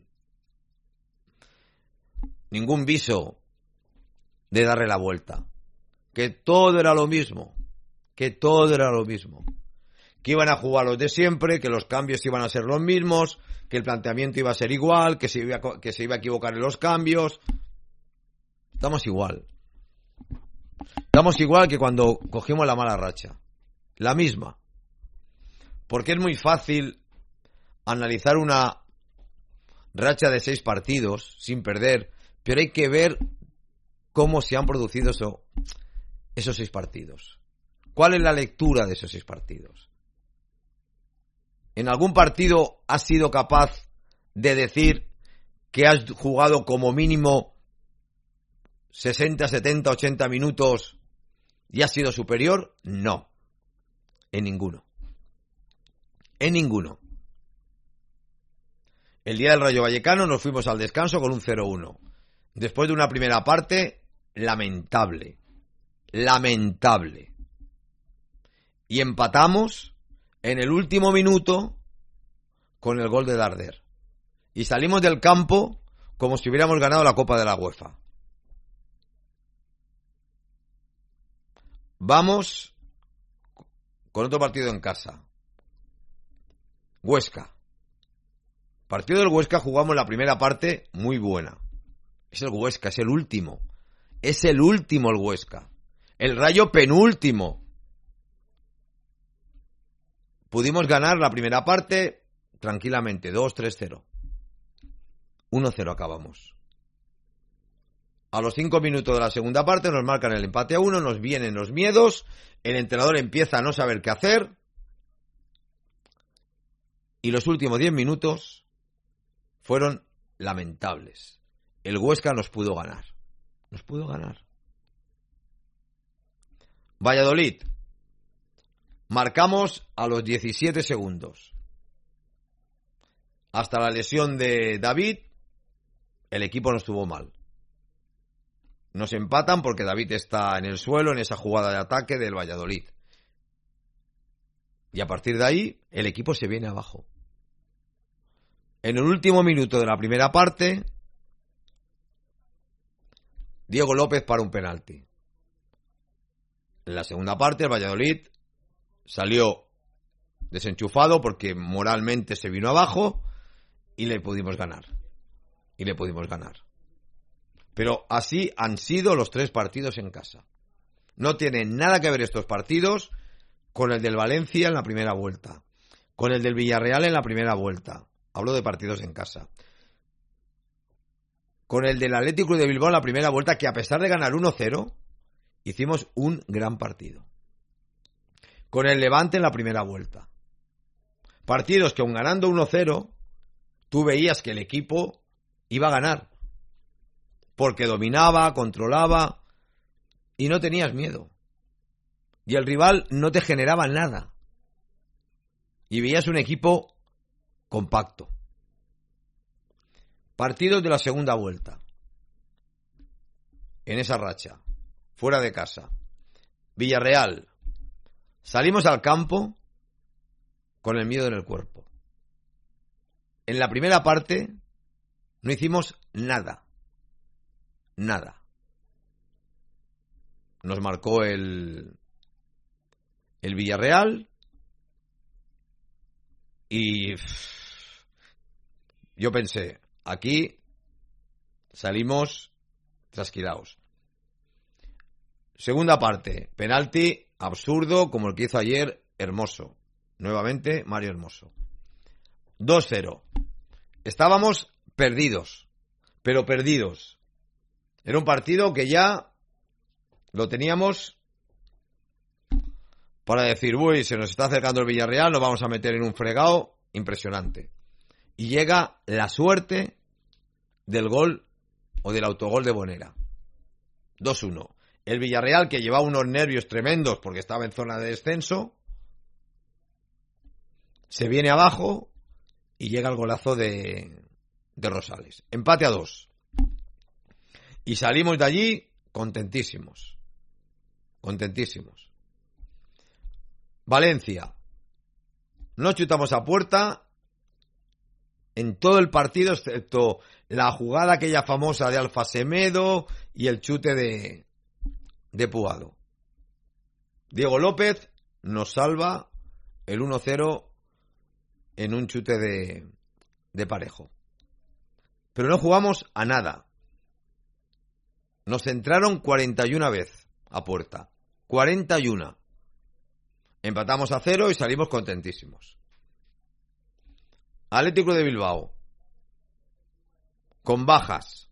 ningún viso de darle la vuelta. Que todo era lo mismo. Que todo era lo mismo. Que iban a jugar los de siempre, que los cambios iban a ser los mismos, que el planteamiento iba a ser igual, que se iba a, que se iba a equivocar en los cambios. Estamos igual. Estamos igual que cuando cogimos la mala racha. La misma. Porque es muy fácil analizar una racha de seis partidos sin perder, pero hay que ver cómo se han producido eso, esos seis partidos. ¿Cuál es la lectura de esos seis partidos? ¿En algún partido has sido capaz de decir que has jugado como mínimo sesenta, setenta, ochenta minutos y has sido superior? No. En ninguno. En ninguno. El día del Rayo Vallecano nos fuimos al descanso con un cero uno. Después de una primera parte lamentable. Lamentable. Y empatamos en el último minuto con el gol de Darder. Y salimos del campo como si hubiéramos ganado la Copa de la UEFA. Vamos con otro partido en casa. Huesca. Partido del Huesca, jugamos la primera parte muy buena. Es el Huesca, es el último. Es el último el Huesca. El Rayo penúltimo. Pudimos ganar la primera parte tranquilamente, dos tres cero. uno cero acabamos. A los cinco minutos de la segunda parte nos marcan el empate a uno, nos vienen los miedos, el entrenador empieza a no saber qué hacer y los últimos diez minutos fueron lamentables. El Huesca nos pudo ganar. Nos pudo ganar. Valladolid. Marcamos a los diecisiete segundos. hasta la lesión de David, el equipo no estuvo mal. Nos empatan porque David está en el suelo en esa jugada de ataque del Valladolid. Y a partir de ahí, el equipo se viene abajo. En el último minuto de la primera parte, Diego López para un penalti. En la segunda parte, el Valladolid salió desenchufado porque moralmente se vino abajo y le pudimos ganar. Y le pudimos ganar. Pero así han sido los tres partidos en casa. No tienen nada que ver estos partidos con el del Valencia en la primera vuelta, con el del Villarreal en la primera vuelta. Hablo de partidos en casa. Con el del Atlético de Bilbao en la primera vuelta, que a pesar de ganar uno cero, hicimos un gran partido. Con el Levante en la primera vuelta. Partidos que aun ganando uno cero, tú veías que el equipo iba a ganar. Porque dominaba, controlaba y no tenías miedo. Y el rival no te generaba nada. Y veías un equipo compacto. Partidos de la segunda vuelta. En esa racha. Fuera de casa. Villarreal. Salimos al campo con el miedo en el cuerpo. En la primera parte no hicimos nada. Nada. Nos marcó el, el Villarreal y yo pensé, aquí salimos trasquilados. Segunda parte, penalti absurdo como el que hizo ayer Hermoso. Nuevamente Mario Hermoso. dos cero. Estábamos perdidos, pero perdidos. Era un partido que ya lo teníamos para decir, uy, se nos está acercando el Villarreal, nos vamos a meter en un fregado impresionante. Y llega la suerte del gol o del autogol de Bonera. dos uno. El Villarreal, que llevaba unos nervios tremendos porque estaba en zona de descenso, se viene abajo y llega el golazo de, de Rosales. Empate a dos. Y salimos de allí contentísimos. Contentísimos. Valencia. No chutamos a puerta en todo el partido, excepto la jugada aquella famosa de Alfa Semedo y el chute de, de Puado. Diego López nos salva el uno cero en un chute de, de Parejo. Pero no jugamos a nada. Nos entraron cuarenta y una veces a puerta. cuarenta y una. Empatamos a cero y salimos contentísimos. Atlético de Bilbao. Con bajas.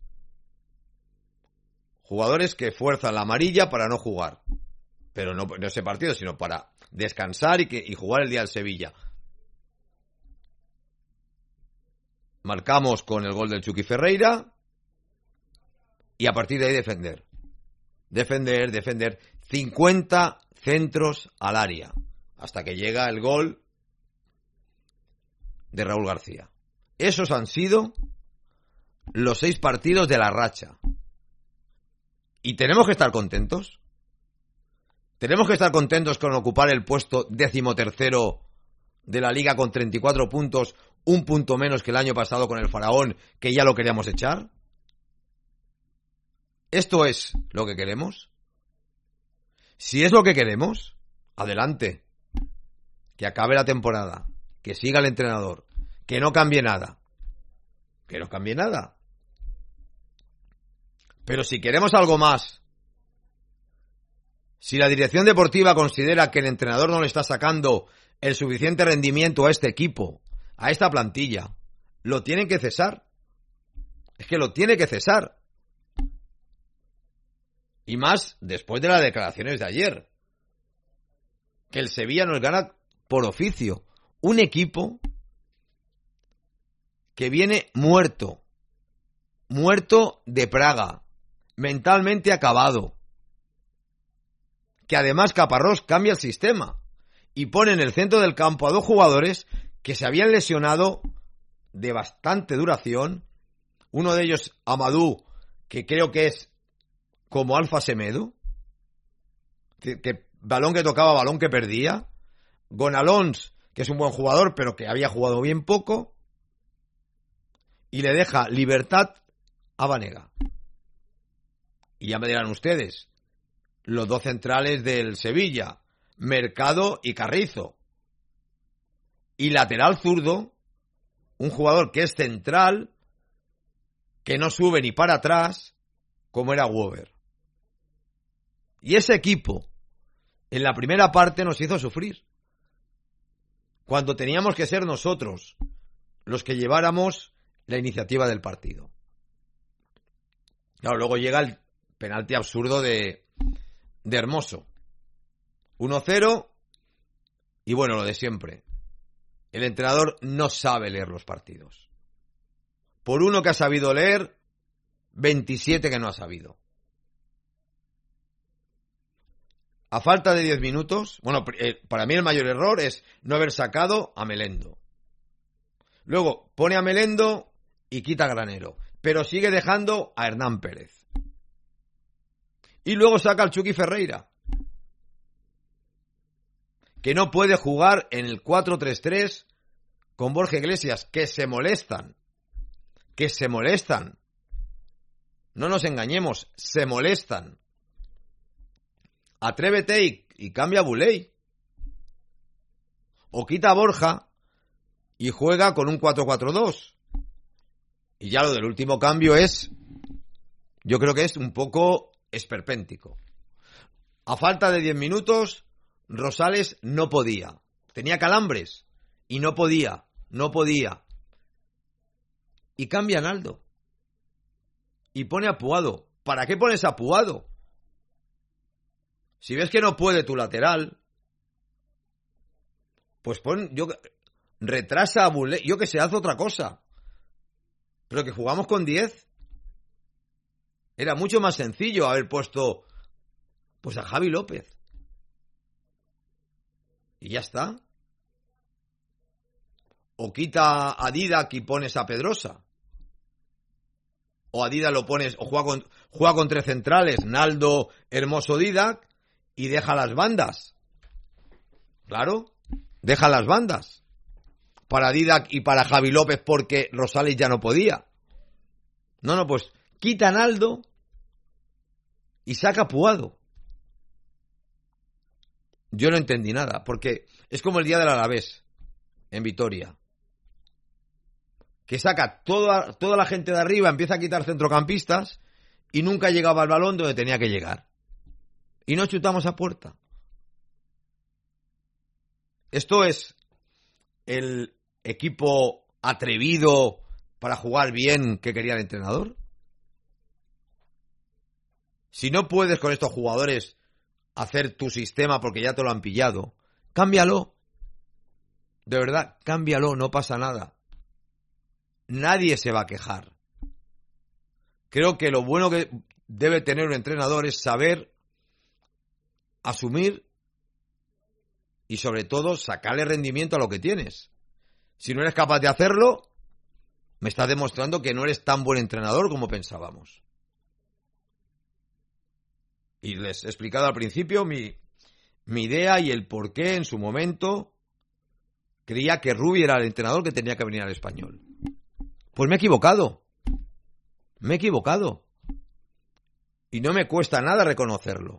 Jugadores que fuerzan la amarilla para no jugar. Pero no, no ese partido, sino para descansar y, que, y jugar el día del Sevilla. Marcamos con el gol del Chucky Ferreira. Y a partir de ahí defender. Defender, defender. cincuenta centros al área. Hasta que llega el gol de Raúl García. Esos han sido los seis partidos de la racha. ¿Y tenemos que estar contentos? ¿Tenemos que estar contentos con ocupar el puesto decimotercero de la Liga con treinta y cuatro puntos? Un punto menos que el año pasado con el Faraón, que ya lo queríamos echar. ¿Esto es lo que queremos? Si es lo que queremos, adelante. Que acabe la temporada. Que siga el entrenador. Que no cambie nada. Que no cambie nada. Pero si queremos algo más, si la dirección deportiva considera que el entrenador no le está sacando el suficiente rendimiento a este equipo, a esta plantilla, lo tienen que cesar. Es que lo tiene que cesar. Y más después de las declaraciones de ayer. Que el Sevilla nos gana por oficio. Un equipo que viene muerto. Muerto de Praga. Mentalmente acabado. Que además Caparrós cambia el sistema. Y pone en el centro del campo a dos jugadores que se habían lesionado de bastante duración. Uno de ellos, Amadou, que creo que es como Alfa Semedo, que, que balón que tocaba, balón que perdía. Gonalons, que es un buen jugador, pero que había jugado bien poco. Y le deja libertad a Banega. Y ya me dirán ustedes, los dos centrales del Sevilla, Mercado y Carrizo. Y lateral zurdo, un jugador que es central, que no sube ni para atrás, como era Wöber. Y ese equipo, en la primera parte, nos hizo sufrir. Cuando teníamos que ser nosotros los que lleváramos la iniciativa del partido. Claro, luego llega el penalti absurdo de, de Hermoso. uno cero y bueno, lo de siempre. El entrenador no sabe leer los partidos. Por uno que ha sabido leer, veintisiete que no ha sabido. A falta de diez minutos, bueno, eh, para mí el mayor error es no haber sacado a Melendo. Luego pone a Melendo y quita a Granero, pero sigue dejando a Hernán Pérez. Y luego saca al Chucky Ferreira, que no puede jugar en el cuatro tres tres con Borja Iglesias, que se molestan, que se molestan. No nos engañemos, se molestan. Atrévete y, y cambia a Buley. O quita a Borja y juega con un cuatro cuatro dos. Y ya lo del último cambio es, yo creo que es un poco esperpéntico. A falta de diez minutos, Rosales no podía. Tenía calambres y no podía, no podía. Y cambia a Naldo. Y pone a Puado. ¿Para qué pones a Puado? Si ves que no puede tu lateral, pues pon, yo, retrasa a Buley, yo que sé, haz otra cosa. Pero que jugamos con diez. Era mucho más sencillo haber puesto, pues a Javi López. Y ya está. O quita a Didac y pones a Pedrosa. O a Didac lo pones, o juega con, juega con tres centrales, Naldo, Hermoso, Didac, y deja las bandas. Claro, deja las bandas. Para Didac y para Javi López porque Rosales ya no podía. No, no, pues quita a Naldo y saca a Puado. Yo no entendí nada, porque es como el día del Alavés en Vitoria, que saca toda, toda la gente de arriba, empieza a quitar centrocampistas y nunca llegaba al balón donde tenía que llegar. Y no chutamos a puerta. Esto es el equipo atrevido para jugar bien que quería el entrenador. Si no puedes con estos jugadores hacer tu sistema porque ya te lo han pillado, cámbialo. De verdad, cámbialo, no pasa nada. Nadie se va a quejar. Creo que lo bueno que debe tener un entrenador es saber asumir y sobre todo sacarle rendimiento a lo que tienes. Si no eres capaz de hacerlo, me estás demostrando que no eres tan buen entrenador como pensábamos. Y les he explicado al principio mi, mi idea y el por qué en su momento creía que Rubi era el entrenador que tenía que venir al Español. Pues me he equivocado. Me he equivocado. Y no me cuesta nada reconocerlo.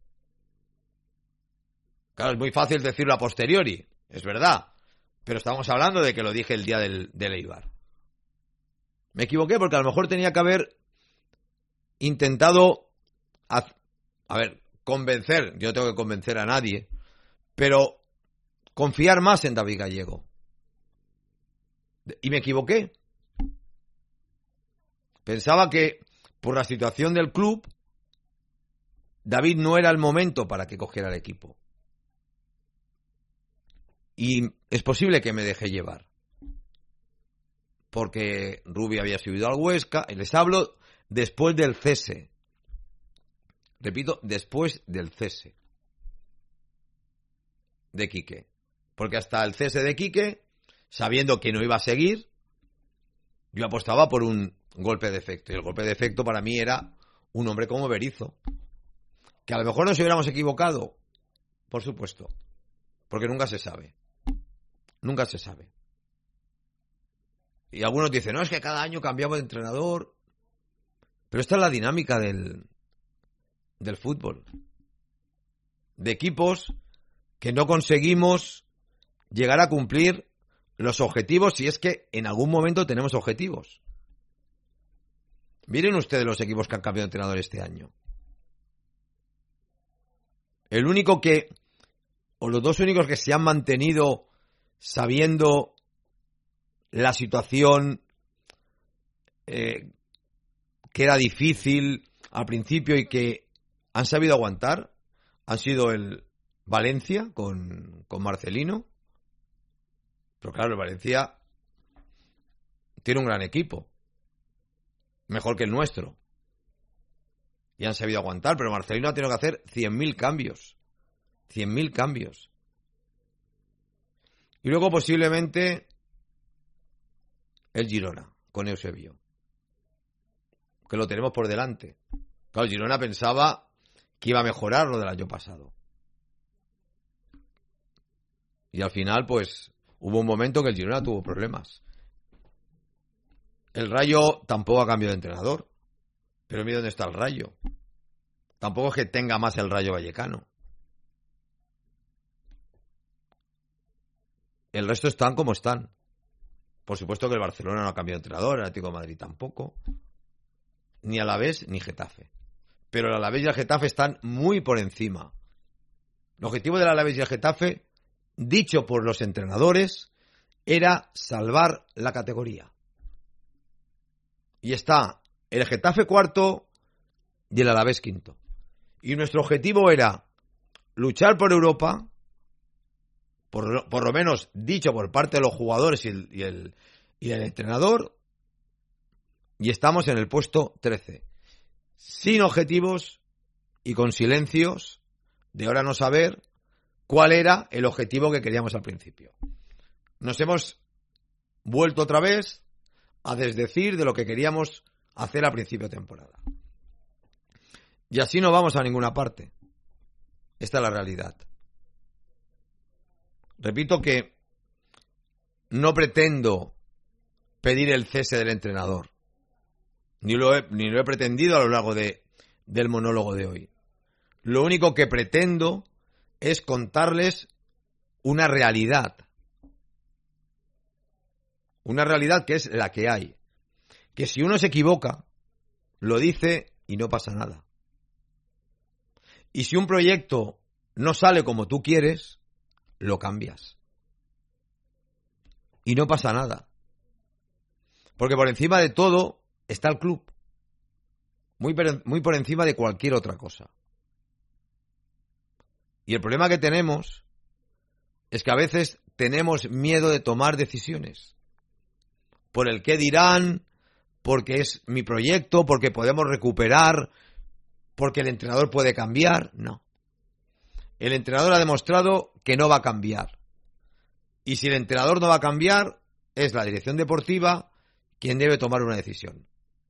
Claro, es muy fácil decirlo a posteriori, es verdad. Pero estamos hablando de que lo dije el día del, del Eibar. Me equivoqué porque a lo mejor tenía que haber intentado, a, a ver, convencer, yo no tengo que convencer a nadie, pero confiar más en David Gallego. Y me equivoqué. Pensaba que por la situación del club, David no era el momento para que cogiera el equipo. Y es posible que me dejé llevar. Porque Rubi había subido al Huesca. Y les hablo después del cese. Repito, después del cese de Quique. Porque hasta el cese de Quique, sabiendo que no iba a seguir, Yo apostaba por un golpe de efecto. Y el golpe de efecto para mí era un hombre como Berizzo. Que a lo mejor nos hubiéramos equivocado. Por supuesto. Porque nunca se sabe. Nunca se sabe. Y algunos dicen, no, es que cada año cambiamos de entrenador. Pero esta es la dinámica del, del fútbol. De equipos que no conseguimos llegar a cumplir los objetivos, si es que en algún momento tenemos objetivos. Miren ustedes los equipos que han cambiado de entrenador este año. El único que, o los dos únicos que se han mantenido sabiendo la situación eh, que era difícil al principio y que han sabido aguantar, han sido el Valencia con, con Marcelino. Pero claro, el Valencia tiene un gran equipo, mejor que el nuestro, y han sabido aguantar, pero Marcelino ha tenido que hacer cien mil cambios, cien mil cambios. Y luego posiblemente el Girona, con Eusebio, que lo tenemos por delante. Claro, el Girona pensaba que iba a mejorar lo del año pasado. Y al final, pues, hubo un momento que el Girona tuvo problemas. El Rayo tampoco ha cambiado de entrenador. Pero mira dónde está el Rayo. Tampoco es que tenga más el Rayo Vallecano. El resto están como están. Por supuesto que el Barcelona no ha cambiado de entrenador, el Atlético de Madrid tampoco. Ni Alavés ni Getafe. Pero el Alavés y el Getafe están muy por encima. El objetivo del Alavés y el Getafe, dicho por los entrenadores, era salvar la categoría. Y está el Getafe cuarto y el Alavés quinto. Y nuestro objetivo era luchar por Europa, por, por lo menos dicho por parte de los jugadores y el, y, el, y el entrenador, y estamos en el puesto trece. Sin objetivos y con silencios de ahora no saber cuál era el objetivo que queríamos al principio. Nos hemos vuelto otra vez a desdecir de lo que queríamos hacer a principio de temporada. Y así no vamos a ninguna parte. Esta es la realidad. Repito que no pretendo pedir el cese del entrenador. Ni lo he, ni lo he pretendido a lo largo de, del monólogo de hoy. Lo único que pretendo es contarles una realidad. Una realidad que es la que hay. Que si uno se equivoca, lo dice y no pasa nada. Y si un proyecto no sale como tú quieres, lo cambias. Y no pasa nada. Porque por encima de todo está el club. Muy por, muy por encima de cualquier otra cosa. Y el problema que tenemos es que a veces tenemos miedo de tomar decisiones. Por el qué dirán, porque es mi proyecto, porque podemos recuperar, porque el entrenador puede cambiar. No. El entrenador ha demostrado que no va a cambiar. Y si el entrenador no va a cambiar, es la dirección deportiva quien debe tomar una decisión.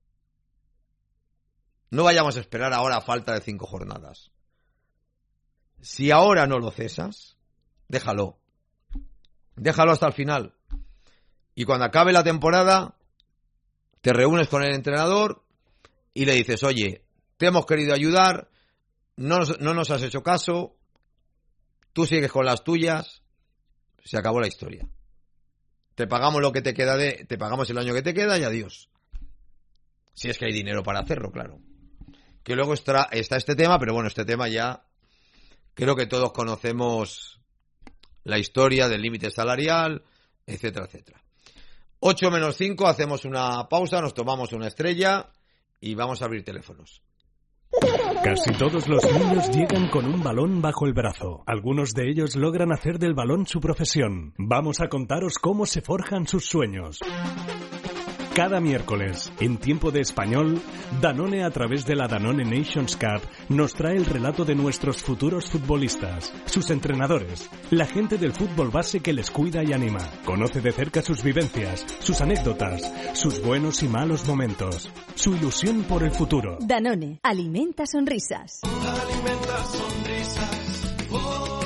No vayamos a esperar ahora a falta de cinco jornadas. Si ahora no lo cesas, déjalo. Déjalo hasta el final. Y cuando acabe la temporada, te reúnes con el entrenador y le dices, oye, te hemos querido ayudar, no nos, no nos has hecho caso, tú sigues con las tuyas, se acabó la historia. Te pagamos lo que te queda de, te pagamos el año que te queda y adiós. Si es que hay dinero para hacerlo, claro. Que luego está, está este tema, pero bueno, este tema ya creo que todos conocemos la historia del límite salarial, etcétera, etcétera. ocho menos cinco, hacemos una pausa, nos tomamos una estrella y vamos a abrir teléfonos. Casi todos los niños llegan con un balón bajo el brazo. Algunos de ellos logran hacer del balón su profesión. Vamos a contaros cómo se forjan sus sueños. Cada miércoles, en tiempo de español, Danone a través de la Danone Nations Cup nos trae el relato de nuestros futuros futbolistas, sus entrenadores, la gente del fútbol base que les cuida y anima. Conoce de cerca sus vivencias, sus anécdotas, sus buenos y malos momentos, su ilusión por el futuro. Danone, alimenta sonrisas. Alimenta sonrisas. Oh,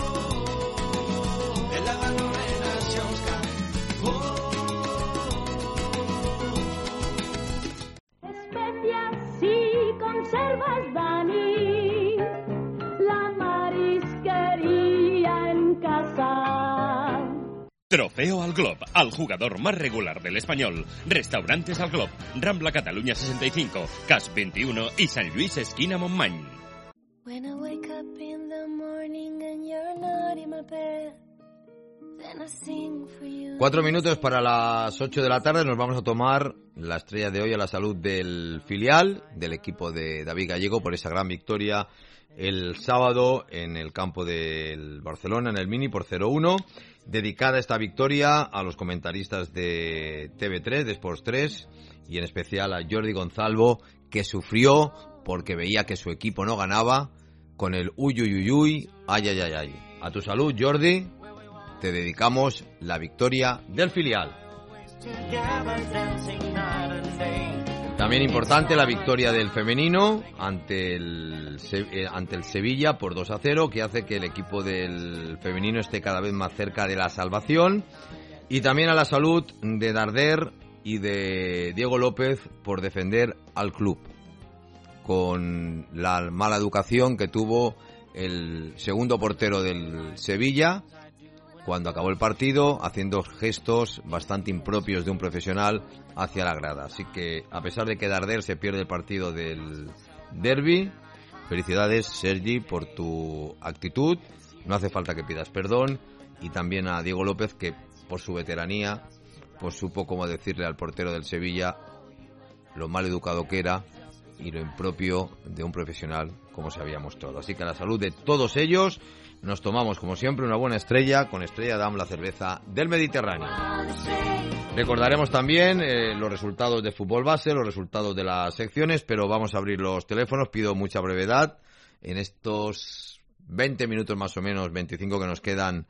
en la Danone Nations Cup. Oh. Especias y conservas Dani, la marisquería en casa. Trofeo al Glob, al jugador más regular del Español. Restaurantes al Glob, Rambla Cataluña sesenta y cinco, Cas veintiuno y San Luis esquina Montmany. When I wake up in the morning and you're not in my bed, then I sing for you. Cuatro minutos para las ocho de la tarde. Nos vamos a tomar la estrella de hoy a la salud del filial, del equipo de David Gallego, por esa gran victoria el sábado en el campo del Barcelona, en el Mini, por cero uno. Dedicada esta victoria a los comentaristas de T V tres, de Sports tres, y en especial a Jordi Gonzalvo, que sufrió porque veía que su equipo no ganaba, con el uy, uy, uy, uy, ay, ay, ay, ay. A tu salud, Jordi, te dedicamos la victoria del filial. También importante la victoria del femenino ante el, ante el Sevilla por dos a cero, que hace que el equipo del femenino esté cada vez más cerca de la salvación. Y también a la salud de Darder y de Diego López por defender al club, con la mala educación que tuvo el segundo portero del Sevilla cuando acabó el partido, haciendo gestos bastante impropios de un profesional hacia la grada. Así que, a pesar de que Darder se pierde el partido del derbi, felicidades, Sergi, por tu actitud. No hace falta que pidas perdón. Y también a Diego López, que por su veteranía pues supo cómo decirle al portero del Sevilla lo mal educado que era y lo impropio de un profesional como se había mostrado. Así que a la salud de todos ellos nos tomamos, como siempre, una buena estrella con Estrella Damm, la cerveza del Mediterráneo. Recordaremos también eh, los resultados de fútbol base, los resultados de las secciones, pero vamos a abrir los teléfonos. Pido mucha brevedad en estos veinte minutos más o menos, veinticinco que nos quedan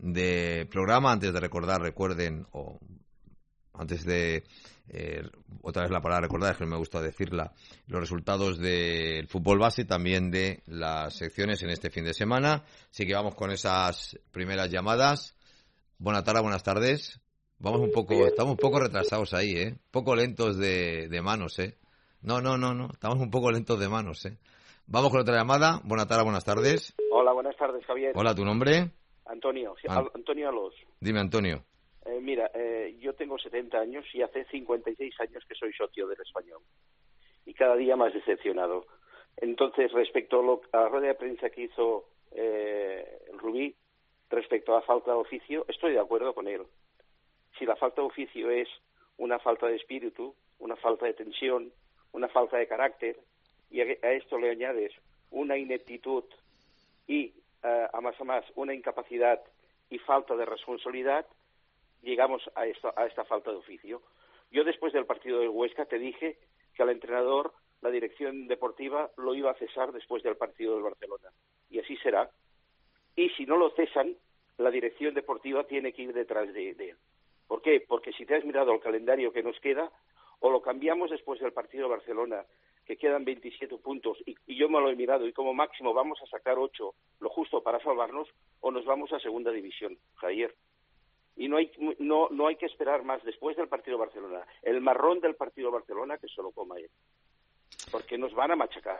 de programa. Antes de recordar, recuerden, o antes de... Eh, otra vez la palabra recordar, es que me gusta decirla, los resultados del fútbol base y también de las secciones en este fin de semana. Así que vamos con esas primeras llamadas. Buenas tardes, buenas tardes. Vamos un poco, estamos un poco retrasados ahí, eh, un poco lentos de, de manos, eh. No, no, no, no, estamos un poco lentos de manos, eh. Vamos con otra llamada. Buenas tardes, buenas tardes. Hola, buenas tardes, Javier. Hola, ¿tu nombre? Antonio, An- Antonio Alós. Dime, Antonio. Eh, mira, eh, yo tengo setenta años y hace cincuenta y seis años que soy socio del Español. Y cada día más decepcionado. Entonces, respecto a, lo, a la rueda de prensa que hizo eh, el Rubí, respecto a la falta de oficio, estoy de acuerdo con él. Si la falta de oficio es una falta de espíritu, una falta de tensión, una falta de carácter, y a, a esto le añades una ineptitud y, uh, a más a más, una incapacidad y falta de responsabilidad, llegamos a esta, a esta falta de oficio. Yo después del partido del Huesca te dije que al entrenador, la dirección deportiva, lo iba a cesar después del partido del Barcelona. Y así será. Y si no lo cesan, la dirección deportiva tiene que ir detrás de, de él. ¿Por qué? Porque si te has mirado el calendario que nos queda, o lo cambiamos después del partido de Barcelona, que quedan veintisiete puntos, y, y yo me lo he mirado, y como máximo vamos a sacar ocho, lo justo para salvarnos, o nos vamos a segunda división, Javier. Y no hay no no hay que esperar más después del partido de Barcelona. El marrón del partido de Barcelona que se lo coma él. Porque nos van a machacar.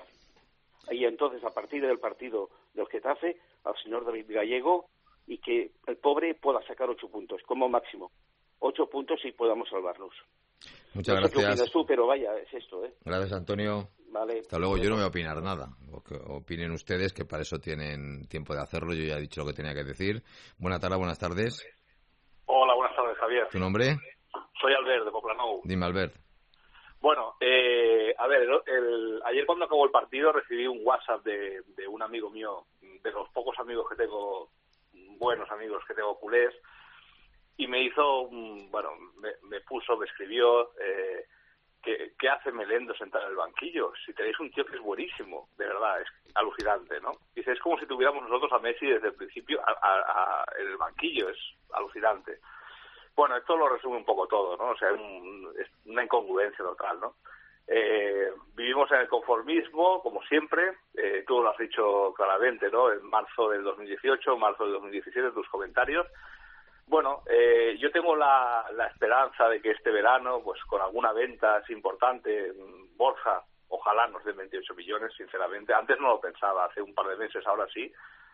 Y entonces, a partir del partido del Getafe, al señor David Gallego, y que el pobre pueda sacar ocho puntos, como máximo. Ocho puntos y podamos salvarnos. Muchas no sé gracias. qué opinas tú, pero vaya, es esto, ¿eh? Gracias, Antonio. Vale. Hasta luego. Yo no voy a opinar nada. O que opinen ustedes, que para eso tienen tiempo de hacerlo. Yo ya he dicho lo que tenía que decir. Buenas tardes, buenas tardes. Hola, buenas tardes, Javier. ¿Tu nombre? Soy Albert, de Poplanou. Dime, Albert. Bueno, eh, a ver, el, el, ayer cuando acabó el partido recibí un WhatsApp de, de un amigo mío, de los pocos amigos que tengo, buenos amigos que tengo culés, y me hizo, bueno, me, me puso, me escribió, eh, ¿qué, ¿qué hace Melendo sentado en el banquillo? Si tenéis un tío que es buenísimo, de verdad, es alucinante, ¿no? Dice, es como si tuviéramos nosotros a Messi desde el principio a, a, a, en el banquillo, es alucinante. Bueno, esto lo resume un poco todo, ¿no? O sea, un, es una incongruencia total, ¿no? Eh, vivimos en el conformismo, como siempre, eh, tú lo has dicho claramente, ¿no? En marzo del dos mil dieciocho, marzo del dos mil diecisiete, tus comentarios. Bueno, eh, yo tengo la, la esperanza de que este verano, pues con alguna venta así importante, Borja, ojalá nos den veintiocho millones, sinceramente. Antes no lo pensaba, hace un par de meses, ahora sí.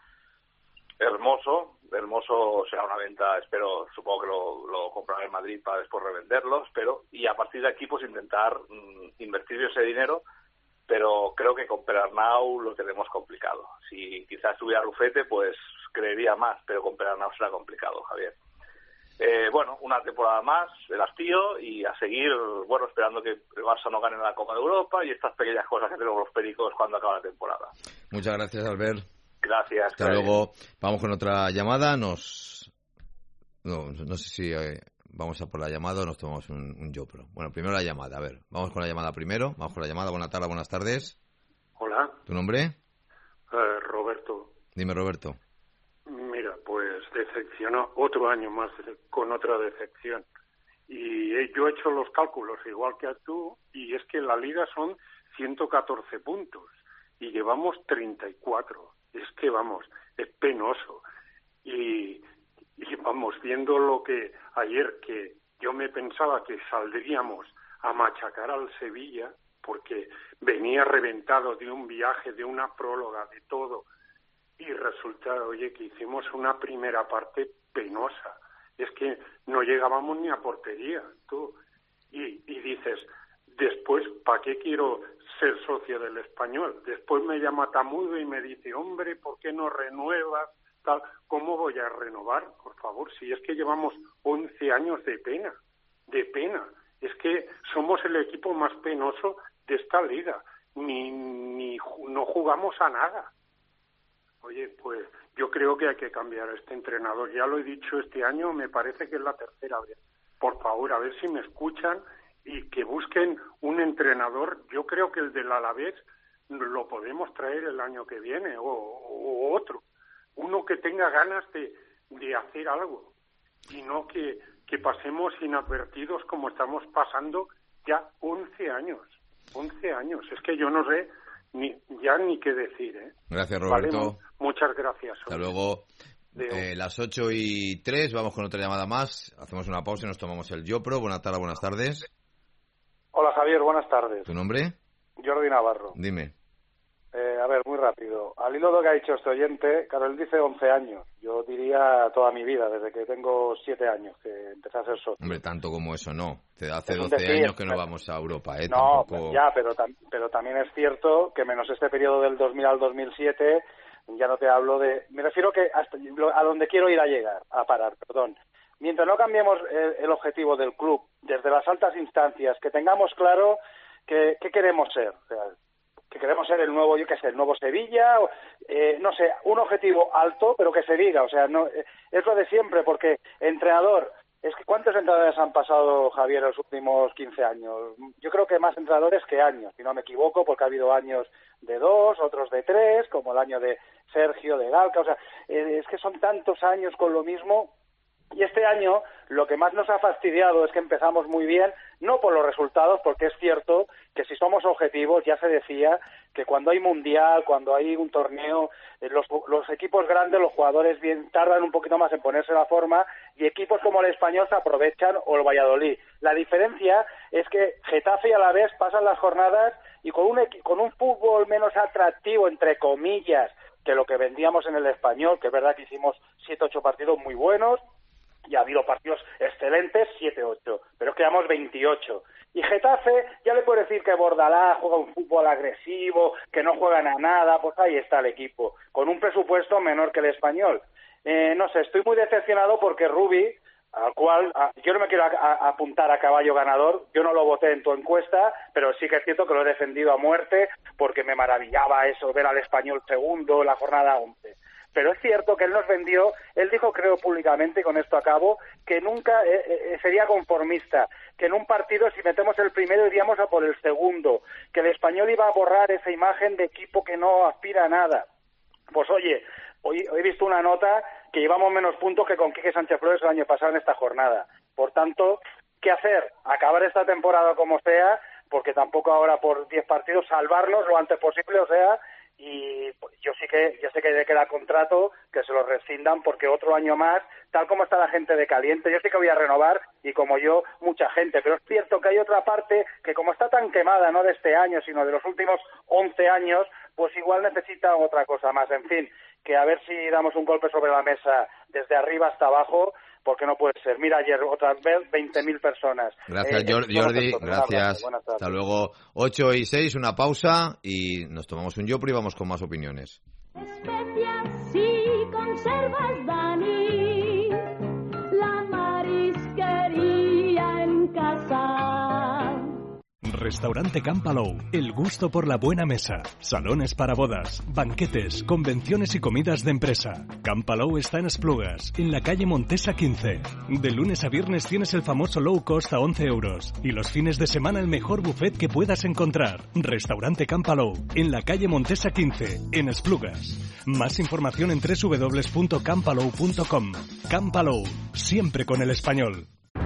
Hermoso, hermoso será una venta, espero, supongo que lo, lo comprará en Madrid para después revenderlo, espero, y a partir de aquí pues intentar mm, invertir ese dinero, pero creo que con Perarnau lo tenemos complicado. Si quizás tuviera Rufete, pues creería más, pero con Perarnau será complicado, Javier. Eh, bueno, una temporada más, el hastío, y a seguir, bueno, esperando que el Barça no gane la Copa de Europa y estas pequeñas cosas que tenemos los pericos cuando acaba la temporada. Muchas gracias, Albert. Gracias. Hasta gracias. luego. Vamos con otra llamada. Nos no, no sé si eh, vamos a por la llamada o nos tomamos un, un yo, pero bueno, primero la llamada. A ver, vamos con la llamada primero. Vamos con la llamada. Buenas tardes, buenas tardes. Hola. ¿Tu nombre? Uh, Roberto. Dime, Roberto. Mira, pues decepcionó otro año más con otra decepción. Y eh, yo he hecho los cálculos igual que tú, y es que la liga son ciento catorce puntos y llevamos treinta y cuatro. Es que, vamos, es penoso. Y, y vamos, viendo lo que ayer, que yo me pensaba que saldríamos a machacar al Sevilla, porque venía reventado de un viaje, de una próloga, de todo, y resulta, oye, que hicimos una primera parte penosa. Es que no llegábamos ni a portería, tú. Y, y dices, después, ¿para qué quiero ser socio del Español? Después me llama Tamudo y me dice, hombre, ¿por qué no renuevas? Tal. ¿Cómo voy a renovar? Por favor, si es que llevamos once años de pena, de pena. Es que somos el equipo más penoso de esta liga. Ni, ni no jugamos a nada. Oye, pues yo creo que hay que cambiar a este entrenador. Ya lo he dicho este año, me parece que es la tercera vez. Por favor, a ver si me escuchan y que busquen un entrenador. Yo creo que el del Alavés lo podemos traer el año que viene o, o otro. Uno que tenga ganas de, de hacer algo y no que, que pasemos inadvertidos como estamos pasando ya once años. once años. Es que yo no sé ni ya ni qué decir, ¿eh? Gracias, Roberto. Vale, muchas gracias. Hasta luego. Eh, las ocho y tres, vamos con otra llamada más. Hacemos una pausa y nos tomamos el YoPro. Buenas tardes, buenas tardes. Hola, Javier, buenas tardes. ¿Tu nombre? Jordi Navarro. Dime. Eh, a ver, muy rápido. Al hilo de lo que ha dicho este oyente, claro, él dice once años. Yo diría toda mi vida, desde que tengo siete años, que empecé a ser socio. Hombre, tanto como eso no. Te hace Es un doce decir, años que no pero... vamos a Europa, ¿eh? No, Tampoco... ya, pero, tam- pero también es cierto que menos este periodo del dos mil al dos mil siete, ya no te hablo de... Me refiero que hasta a donde quiero ir a llegar, a parar, perdón. Mientras no cambiemos el, el objetivo del club desde las altas instancias, que tengamos claro que, qué queremos ser, o sea, que queremos ser el nuevo, yo qué sé, el nuevo Sevilla, o, eh, no sé, un objetivo alto, pero que se diga, o sea, no eh, es lo de siempre, porque entrenador, es que ¿cuántos entrenadores han pasado, Javier, en los últimos quince años? Yo creo que más entrenadores que años, si no me equivoco, porque ha habido años de dos, otros de tres, como el año de Sergio, de Galca, o sea, eh, es que son tantos años con lo mismo. Y este año lo que más nos ha fastidiado es que empezamos muy bien, no por los resultados, porque es cierto que si somos objetivos, ya se decía que cuando hay mundial, cuando hay un torneo, los, los equipos grandes, los jugadores bien tardan un poquito más en ponerse la forma y equipos como el Español se aprovechan o el Valladolid. La diferencia es que Getafe y Alavés pasan las jornadas y con un, con un fútbol menos atractivo, entre comillas, que lo que vendíamos en el Español, que es verdad que hicimos siete ocho partidos muy buenos, y ha habido partidos excelentes, siete ocho, pero es que llevamos veintiocho. Y Getafe, ya le puedo decir que Bordalás juega un fútbol agresivo, que no juegan a nada, pues ahí está el equipo, con un presupuesto menor que el Español. Eh, no sé, estoy muy decepcionado porque Rubi, al cual, a, yo no me quiero a, a, apuntar a caballo ganador, yo no lo voté en tu encuesta, pero sí que es cierto que lo he defendido a muerte, porque me maravillaba eso, ver al Español segundo, la jornada once. Pero es cierto que él nos vendió, él dijo, creo públicamente, y con esto acabo, que nunca eh, eh, sería conformista, que en un partido si metemos el primero iríamos a por el segundo, que el Español iba a borrar esa imagen de equipo que no aspira a nada. Pues oye, hoy, hoy he visto una nota que llevamos menos puntos que con Quique Sánchez Flores el año pasado en esta jornada. Por tanto, ¿qué hacer? Acabar esta temporada como sea, porque tampoco ahora por diez partidos salvarnos lo antes posible, o sea, y yo sí que yo sé que le queda contrato, que se lo rescindan, porque otro año más, tal como está la gente de caliente, yo sí que voy a renovar, y como yo, mucha gente, pero es cierto que hay otra parte que como está tan quemada, no de este año, sino de los últimos once años, pues igual necesita otra cosa más. En fin, que a ver si damos un golpe sobre la mesa desde arriba hasta abajo, porque no puede ser. Mira, ayer otra vez veinte mil personas. Gracias, eh, Jordi, gracias. Hasta luego. ocho y seis, una pausa y nos tomamos un Yopro y vamos con más opiniones. Especias y conservas, Dani, la marisquería en casa. Restaurante Campalou, el gusto por la buena mesa. Salones para bodas, banquetes, convenciones y comidas de empresa. Campalou está en Esplugas, en la calle Montesa quince. De lunes a viernes tienes el famoso low cost a once euros. Y los fines de semana el mejor buffet que puedas encontrar. Restaurante Campalou, en la calle Montesa quince, en Esplugas. Más información en doble u doble u doble u punto campalou punto com. Campalou, siempre con el español.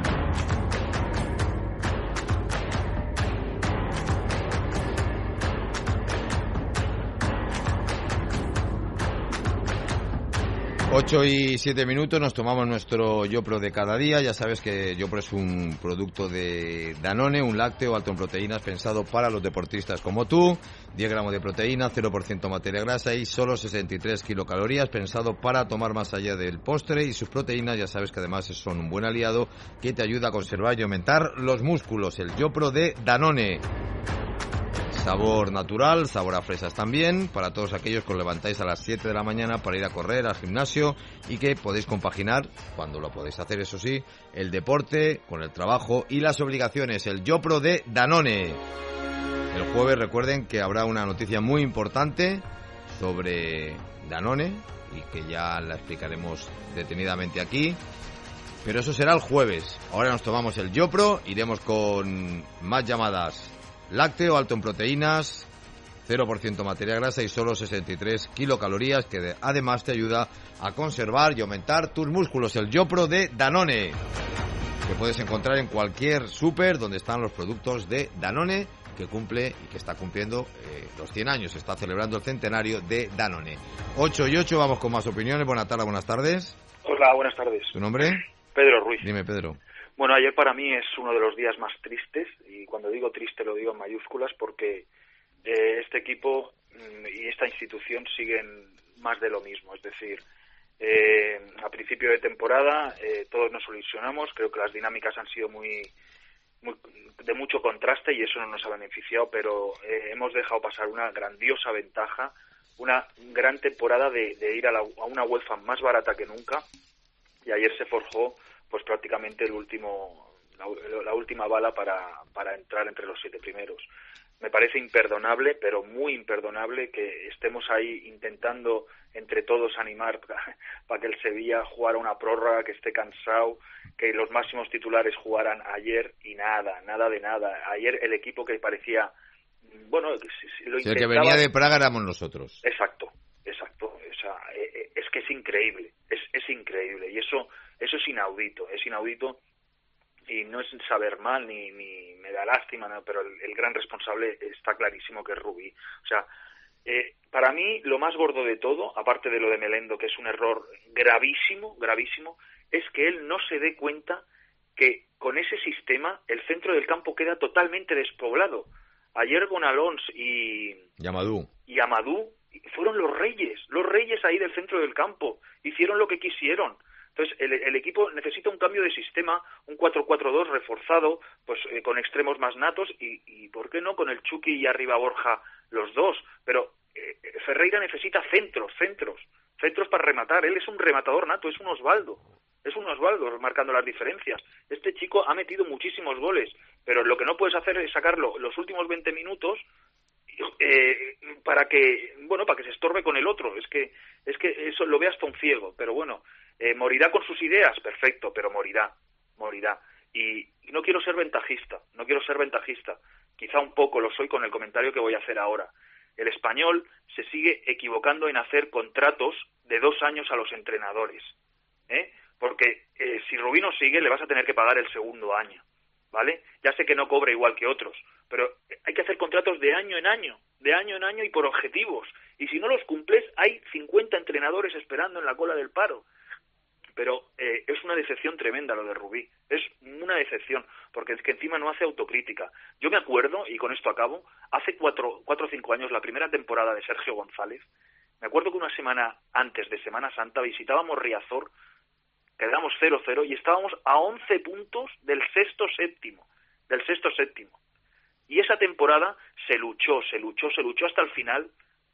ocho y siete minutos, nos tomamos nuestro Yopro de cada día. Ya sabes que Yopro es un producto de Danone, un lácteo alto en proteínas pensado para los deportistas como tú. diez gramos de proteína, cero por ciento materia grasa y solo sesenta y tres kilocalorías, pensado para tomar más allá del postre. Y sus proteínas, ya sabes que además son un buen aliado que te ayuda a conservar y aumentar los músculos. El Yopro de Danone. Sabor natural, sabor a fresas también, para todos aquellos que os levantáis a las siete de la mañana para ir a correr al gimnasio y que podéis compaginar, cuando lo podéis hacer eso sí, el deporte con el trabajo y las obligaciones. El Yopro de Danone. El jueves recuerden que habrá una noticia muy importante sobre Danone y que ya la explicaremos detenidamente aquí. Pero eso será el jueves. Ahora nos tomamos el Yopro, iremos con más llamadas. Lácteo alto en proteínas, cero por ciento materia grasa y solo sesenta y tres kilocalorías, que además te ayuda a conservar y aumentar tus músculos. El Yopro de Danone, que puedes encontrar en cualquier súper donde están los productos de Danone, que cumple y que está cumpliendo eh, los cien años, está celebrando el centenario de Danone. ocho y ocho, vamos con más opiniones. Buenas tardes, buenas tardes. Hola, buenas tardes. ¿Tu nombre? Pedro Ruiz. Dime, Pedro. Bueno, ayer para mí es uno de los días más tristes, y cuando digo triste lo digo en mayúsculas, porque eh, este equipo mm, y esta institución siguen más de lo mismo. Es decir, eh, a principio de temporada eh, todos nos ilusionamos, creo que las dinámicas han sido muy, muy de mucho contraste y eso no nos ha beneficiado, pero eh, hemos dejado pasar una grandiosa ventaja, una gran temporada de, de ir a, la, a una UEFA más barata que nunca, y ayer se forjó pues prácticamente el último la, la última bala para, para entrar entre los siete primeros. Me parece imperdonable, pero muy imperdonable, que estemos ahí intentando entre todos animar para que el Sevilla jugara una prórroga, que esté cansado, que los máximos titulares jugaran ayer y nada, nada de nada. Ayer el equipo que parecía, bueno, lo intentaba... Si el que venía de Praga éramos nosotros. Exacto, exacto. O sea, es que es increíble, es, es increíble, y eso eso es inaudito, es inaudito, y no es saber mal ni, ni me da lástima, ¿no? Pero el, el gran responsable está clarísimo que es Rubí. O sea, eh, para mí lo más gordo de todo, aparte de lo de Melendo, que es un error gravísimo, gravísimo, es que él no se dé cuenta que con ese sistema el centro del campo queda totalmente despoblado. Ayer Gonalons y... Y Amadou. Y Amadou fueron los reyes, los reyes ahí del centro del campo, hicieron lo que quisieron. Entonces el, el equipo necesita un cambio de sistema, un cuatro cuatro dos reforzado, pues eh, con extremos más natos y, y ¿por qué no con el Chucky y arriba Borja los dos? Pero eh, Ferreira necesita centros, centros, centros para rematar. Él es un rematador nato, es un Osvaldo, es un Osvaldo marcando las diferencias. Este chico ha metido muchísimos goles, pero lo que no puedes hacer es sacarlo los últimos veinte minutos eh, para que, bueno, para que se estorbe con el otro. Es que, es que eso lo ve hasta un ciego, pero bueno, eh, morirá con sus ideas, perfecto, pero morirá, morirá. Y, y no quiero ser ventajista, no quiero ser ventajista. Quizá un poco lo soy con el comentario que voy a hacer ahora. El Español se sigue equivocando en hacer contratos de dos años a los entrenadores, ¿eh? Porque eh, si Rubí no sigue, le vas a tener que pagar el segundo año, ¿vale? Ya sé que no cobra igual que otros, pero hay que hacer contratos de año en año, de año en año y por objetivos. Y si no los cumples, hay cincuenta entrenadores esperando en la cola del paro. Pero eh, es una decepción tremenda lo de Rubí, es una decepción, porque es que encima no hace autocrítica. Yo me acuerdo, y con esto acabo, hace cuatro, cuatro o cinco años, la primera temporada de Sergio González, me acuerdo que una semana antes de Semana Santa visitábamos Riazor, quedamos cero cero y estábamos a once puntos del sexto séptimo, del sexto séptimo. Y esa temporada se luchó, se luchó, se luchó hasta el final,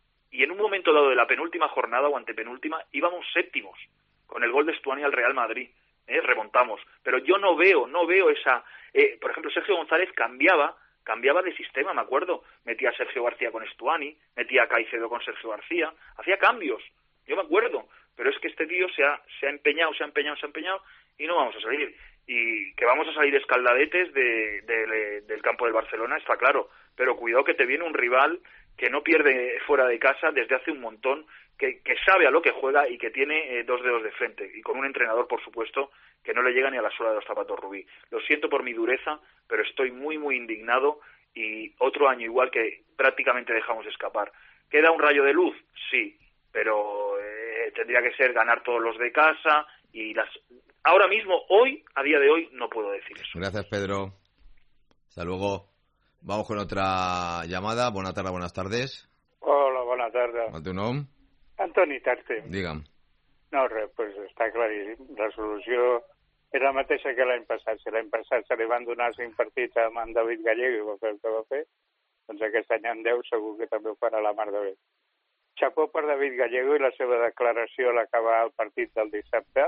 y en un momento dado de la penúltima jornada o antepenúltima íbamos séptimos, con el gol de Stuani al Real Madrid, ¿eh? Remontamos. Pero yo no veo, no veo esa... Eh, por ejemplo, Sergio González cambiaba, cambiaba de sistema, me acuerdo. Metía a Sergio García con Stuani, metía a Caicedo con Sergio García, hacía cambios, yo me acuerdo. Pero es que este tío se ha, se ha empeñado, se ha empeñado, se ha empeñado y no vamos a salir. Y que vamos a salir escaldadetes de, de, de, del campo del Barcelona, está claro. Pero cuidado que te viene un rival que no pierde fuera de casa desde hace un montón, que, que sabe a lo que juega y que tiene eh, dos dedos de frente, y con un entrenador, por supuesto, que no le llega ni a la suela de los zapatos Rubí. Lo siento por mi dureza, pero estoy muy, muy indignado, y otro año igual que prácticamente dejamos escapar. ¿Queda un rayo de luz? Sí, pero eh, tendría que ser ganar todos los de casa, y las ahora mismo, hoy, a día de hoy, no puedo decir eso. Gracias, Pedro. Hasta luego. Vamos con otra llamada. Buenas tardes, buenas tardes. Hola, bona tarda. El teu nom? Antoni Tarte. Digue'm. No, res, pues està claríssim. La solució és la mateixa que l'any passat. Si l'any passat se li van donar cinc partits amb en David Gallego i va fer el que va fer, doncs aquest any en deu segur que també ho farà la mar de bé. Xapó per David Gallego i la seva declaració a l'acabar el partit del dissabte,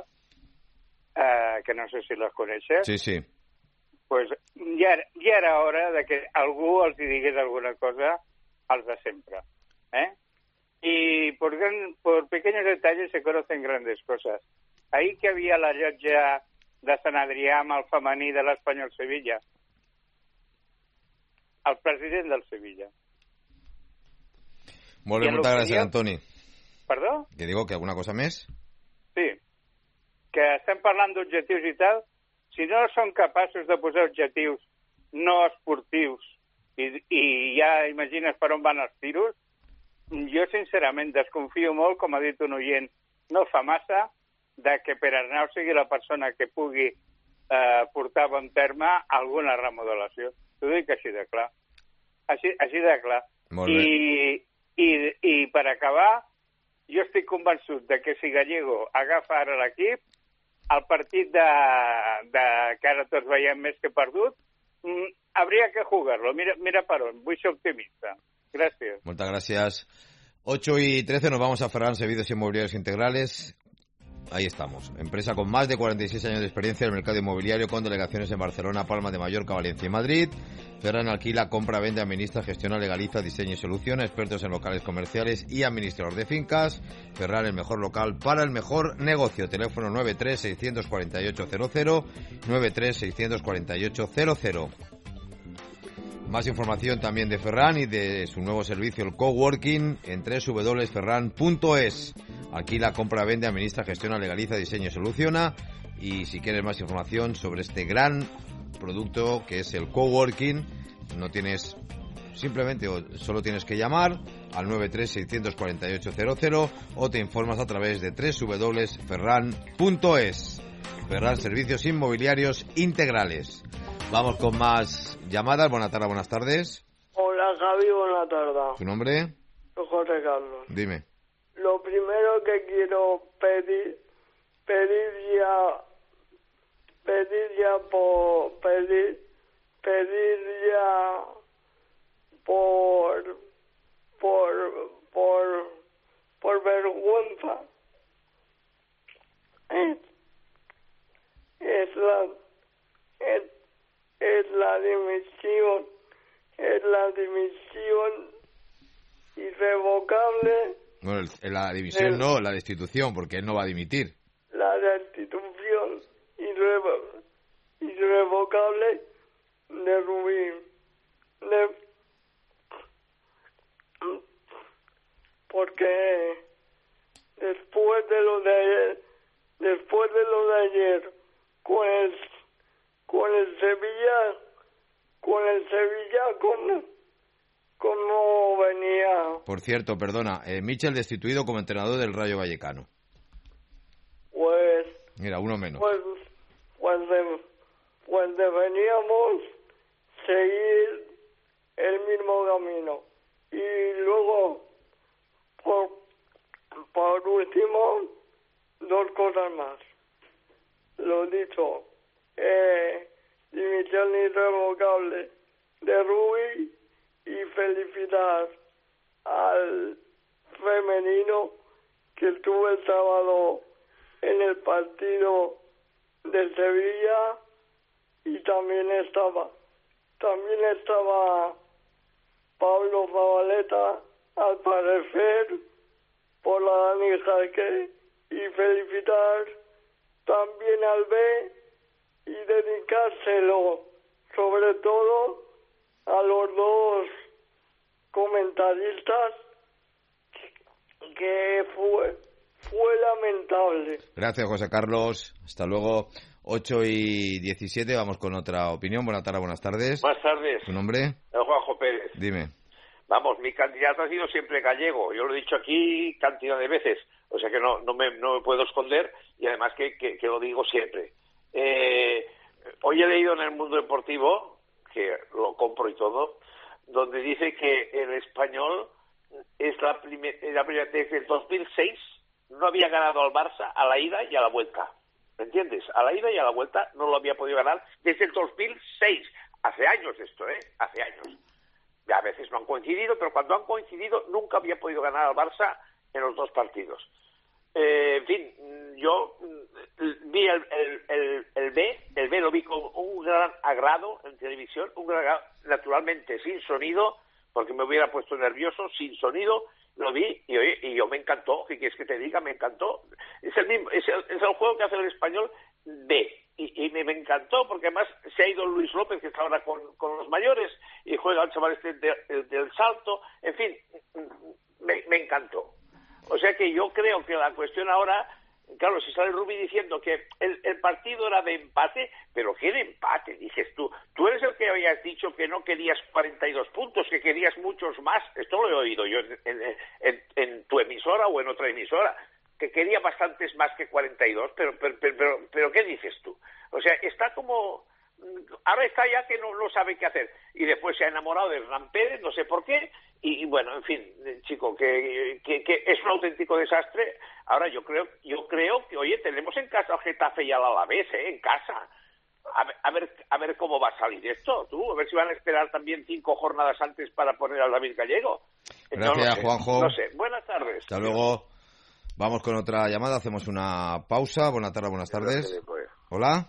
eh, que no sé si les coneixes. Sí, sí. Pues ja, ja era hora de que algú els digués alguna cosa als de sempre. ¿eh? Y por, gran, por pequeños detalles se conocen grandes cosas. Ahí que había la llotja de Sant Adrià amb el femení de l'Espanyol Sevilla. El president del Sevilla. Molt bé, moltes gràcies, Antoni. Perdó? Que digo que alguna cosa més? Sí. Que estem parlant d'objectius i tal. Si no són capaços de posar objectius no esportius i, i ja imagines per on van els tiros, jo sincerament desconfio molt, com ha dit un oient, no fa massa, de que Perarnau sigui la persona que pugui eh, portar a bon terme alguna remodelació. T'ho dic així de clar. Així, així de clar. Molt bé. I, i, I per acabar, jo estic convençut de que si Gallego agafa ara l'equip, el partit de, de que ara tots veiem més que perdut, mm, habría que jugarlo. Mira, mira per on, vull ser optimista. Gracias. Muchas gracias. ocho y trece nos vamos a Ferran Servicios Inmobiliarios Integrales. Ahí estamos. Empresa con más de cuarenta y seis años de experiencia en el mercado inmobiliario, con delegaciones en Barcelona, Palma de Mallorca, Valencia y Madrid. Ferran alquila, compra, vende, administra, gestiona, legaliza, diseña y soluciona. Expertos en locales comerciales y administrador de fincas. Ferran, el mejor local para el mejor negocio. Teléfono nueve tres seis cuatro ocho cero cero, nueve tres seis cuatro ocho cero cero. Más información también de Ferran y de su nuevo servicio, el coworking, en doble u doble u doble u punto ferran punto es. Alquila, compra, vende, administra, gestiona, legaliza, diseña y soluciona. Y si quieres más información sobre este gran producto que es el coworking, no tienes simplemente o solo tienes que llamar al nueve tres seis cuatro ocho cero cero o te informas a través de doble u doble u doble u punto ferran punto es. Ferran, servicios inmobiliarios integrales. Vamos con más llamadas. Buenas tardes, buenas tardes. Hola Javi, buenas tardes. ¿Tu nombre? José Carlos. Dime. Lo primero que quiero pedir, pedir ya, pedir ya por, pedir, pedir ya por, por, por, por vergüenza. Es, es la, es, es la dimisión, es la dimisión irrevocable. Bueno, el- en la división El- no, la destitución, porque él no va a dimitir. La destitución irrevo- irrevocable de Rubí. De- porque después de lo de ayer, después de lo de ayer, con el, con el Sevilla, con el Sevilla, con, como venía, Por cierto, perdona, eh, Michel destituido como entrenador del Rayo Vallecano. pues, Mira, uno menos. pues, pues, de- pues deberíamos seguir el mismo camino. Y luego, por, por último, dos cosas más. Lo dicho, eh, dimisión irrevocable de Rubí y felicitar al femenino que estuvo el sábado en el partido del Sevilla y también estaba también estaba Pablo Zabaleta, al parecer, por la Dani Jaque, y felicitar también al B y dedicárselo sobre todo a los dos comentaristas, que fue fue lamentable. Gracias, José Carlos. Hasta luego. ocho y diecisiete, vamos con otra opinión. Buenas tardes, buenas tardes. Buenas tardes. ¿Tu nombre? El Juanjo Pérez. Dime. Vamos, mi candidato ha sido siempre gallego. Yo lo he dicho aquí cantidad de veces. O sea que no, no, me, no me puedo esconder y además que, que, que lo digo siempre. Eh, hoy he leído en el Mundo Deportivo, que lo compro y todo, donde dice que el Español es la, primer, la primera desde el dos mil seis no había ganado al Barça a la ida y a la vuelta. ¿Me entiendes? A la ida y a la vuelta no lo había podido ganar desde el dos mil seis. Hace años esto, ¿eh? Hace años. A veces no han coincidido, pero cuando han coincidido nunca había podido ganar al Barça en los dos partidos. Eh, en fin, yo vi el, el, el, el B, el B lo vi con un gran agrado en televisión, un gran agrado, naturalmente sin sonido, porque me hubiera puesto nervioso, sin sonido, lo vi y, oye, y yo me encantó. ¿Qué quieres que te diga? Me encantó. Es el mismo, es el, es el juego que hace el Español B. Y, y me, me encantó porque además se ha ido Luis López, que está ahora con, con los mayores, y juega el chaval este de, de, del salto. En fin, me, me encantó. O sea que yo creo que la cuestión ahora, claro, si sale Rubí diciendo que el, el partido era de empate, pero ¿qué de empate? Dices tú, tú eres el que habías dicho que no querías cuarenta y dos puntos, que querías muchos más. Esto lo he oído yo en, en, en, en tu emisora o en otra emisora, que quería bastantes más que cuarenta y dos, pero, pero, pero, pero, pero ¿qué dices tú? O sea, está como... Ahora está ya que no, no sabe qué hacer. Y después se ha enamorado de Hernán Pérez, no sé por qué. Y, y bueno, en fin, chico, que, que, que es un auténtico desastre. Ahora yo creo yo creo que, oye, tenemos en casa al Getafe y al Alavés, ¿eh? En casa. A ver, a ver, a ver cómo va a salir esto, tú. A ver si van a esperar también cinco jornadas antes para poner al David Gallego. Gracias, no, no sé, Juanjo. No sé. Buenas tardes. Hasta luego. Vamos con otra llamada, hacemos una pausa. Buenas tardes, buenas tardes. Hola.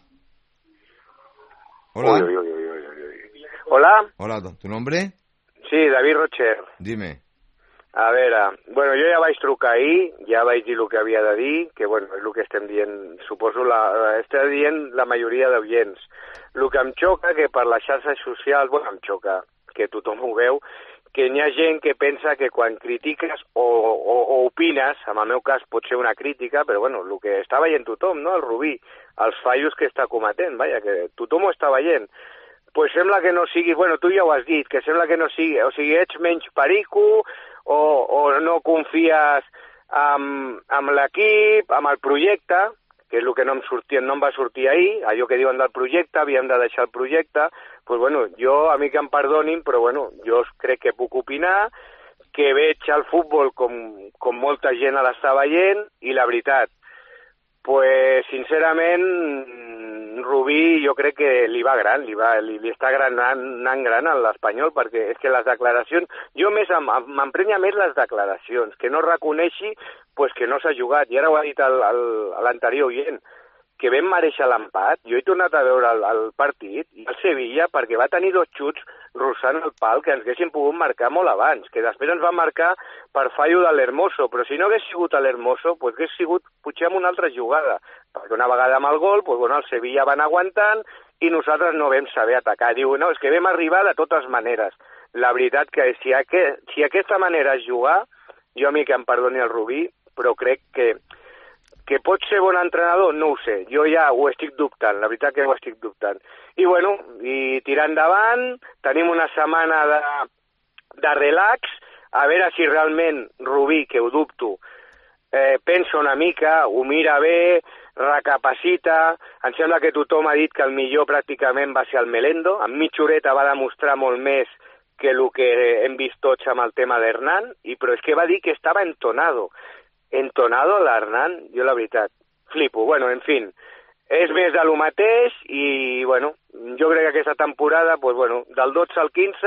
Hola. Uy, uy, uy, uy, uy, uy. Hola. Hola, ¿tu nombre? Sí, David Rocher. Dime. A veure, bueno, jo ja vaig trucar ahir, ja vaig dir el que havia de dir, que bueno, és el que estem dient, suposo, la, està dient la majoria d'oients. El que em xoca, que per les xarxes socials, bueno, em xoca, que tothom ho veu, que hi ha gent que pensa que quan critiques o, o, o opines, en el meu cas pot ser una crítica, però bueno, el que està veient tothom, no?, el Rubí, els fallos que està cometent, vaja, que tothom ho està veient, pues sembla que no sigui, bueno, tu ja ho has dit, que sembla que no sigui, o sigui, ets menys perico, o, o no confies en, en l'equip, en el projecte, que és el que no em, sortia, no em va sortir ahir, allò que diuen del projecte, havíem de deixar el projecte, pues bueno, jo, a mi que em perdonin, però bueno, jo crec que puc opinar, que veig el futbol com, com molta gent l'està veient, i la veritat, pues sincerament, Rubí jo crec que li va gran, li, va, li, li està gran, anant gran a l'Espanyol, perquè és que les declaracions, jo més m'emprenya més les declaracions, que no reconeixi pues, que no s'ha jugat, i ara ho ha dit l'anterior oient, que vam mereixer l'empat. Jo he tornat a veure el, el partit, i el Sevilla, perquè va tenir dos xuts, russant el pal, que ens haguessin pogut marcar molt abans, que després ens va marcar per fallo de l'Hermoso, però si no hagués sigut a l'Hermoso, pues hagués sigut potser amb una altra jugada, perquè una vegada amb el gol, pues, bueno, el Sevilla van aguantant i nosaltres no vam saber atacar. Diu, no, és que vam arribar de totes maneres. La veritat que si, aqu si aquesta manera és jugar, jo a mi que em perdoni el Rubí, però crec que que pot ser bon entrenador, no ho sé. Jo ja ho estic dubtant, la veritat que ho estic dubtant. I bueno, i tirar endavant, tenim una setmana de, de relax, a veure si realment Rubí, que ho dubto, eh, pensa una mica, ho mira bé, recapacita. Em sembla que tothom ha dit que el millor pràcticament va ser el Melendo. En mitja horeta va demostrar molt més que el que hem vist tots amb el tema d'Hernán, i però és que va dir que estava entonado. Entonado l'Hernán, jo la veritat, flipo. Bueno, en fin, és més de lo mateix i, bueno, jo crec que aquesta temporada, pues bueno, del dotze al quinze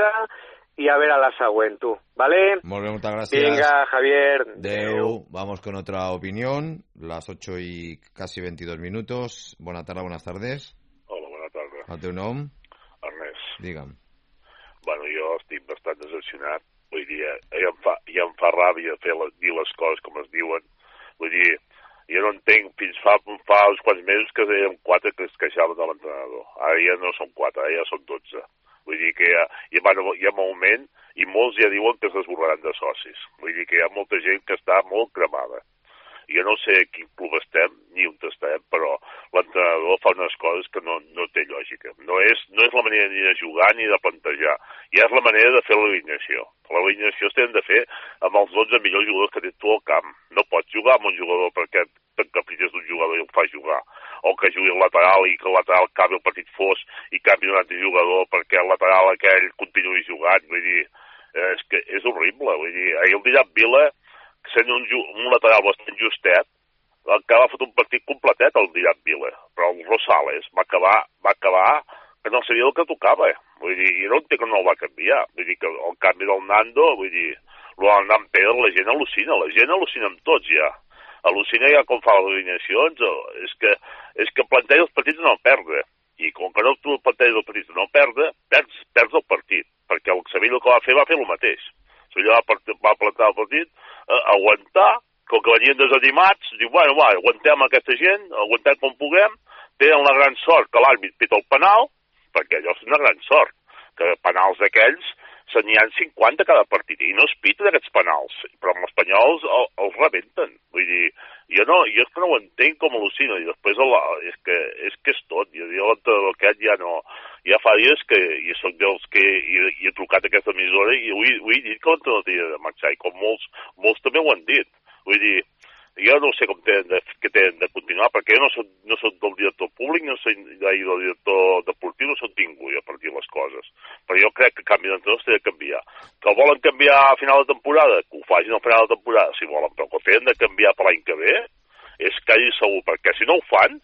y a ver a la següent, tú, ¿vale? Muy bien, muchas gracias. Venga, Javier. Deu. Vamos con otra opinión, las ocho y casi veintidós minutos. Buenas tardes, buenas tardes. Hola, bona tarda. El teu nom? Ernest. Digue'm. Bueno, jo estic bastant decepcionat. Vull dir, ja em fa, ja em fa ràbia fer les, dir les coses com es diuen. Vull dir, jo no entenc, fins fa, fa uns quants mesos que érem quatre que es queixaven de l'entrenador. Ara ja no són quatre, ara ja són dotze. Vull dir que ja, ja, van, hi ha augment i molts ja diuen que es desborraran de socis. Vull dir que hi ha molta gent que està molt cremada. Jo no sé a quin club estem, ni on estem, però l'entrenador fa unes coses que no, no té lògica. No és, no és la manera ni de jugar ni de plantejar, ja és la manera de fer l'alineació. L'alineació es tenen de fer amb els dotze millors jugadors que té tu al camp. No pots jugar amb un jugador perquè t'encapritxes d'un jugador i el fa jugar, o que jugui el lateral i que el lateral acabi el partit fos i canvi un altre jugador perquè el lateral aquell continuï jugant. Vull dir, és que és horrible. Vull dir, ahir el Dídac Vila, sent un, un lateral bastant justet, que va fotre un partit completet el Dídac Vila, però el Rosales va acabar, va acabar que no sabia el que tocava. Vull dir, i no entenc que no el va canviar. Vull dir que el canvi del Nando, vull dir, el Nan Pedro, la gent al·lucina, la gent al·lucina amb tots ja. Al·lucina ja com fa les alineacions, és que, és que planteja els partits no perdre. I com que no tu planteges els partits no perdre, perds, perds el partit, perquè el Sevilla el que va fer va fer el mateix. Sevilla va, va plantar el partit, eh, aguantar, com que venien des de dimarts, diu, bueno, va, aguantem aquesta gent, aguantem com puguem, tenen la gran sort que l'àrbit pita el penal, perquè allò és una gran sort, que penals d'aquells se n'hi ha cinquanta cada partit, i no es piten aquests penals, però amb els espanyols el, els rebenten. Vull dir, jo no, jo és que no ho entenc com al·lucina, i després el, és, que, és que és tot, jo, jo l'entrenador aquest ja no, ja fa dies que, i soc dels que i, i he trucat a aquesta emissora i ho he, ho he dit que l'entrenador tenia de marxar, i com molts, molts també ho han dit. Vull dir, jo no sé com tenen de, que tenen de continuar, perquè jo no soc, no soc del director públic, no soc del director deportiu, no soc ningú a partir de les coses. Però jo crec que el canvi d'entrenador s'ha de canviar. Que el volen canviar a final de temporada, que ho facin al final de temporada, si volen, però que ho tenen de canviar per l'any que ve, és quasi segur, perquè si no ho fan,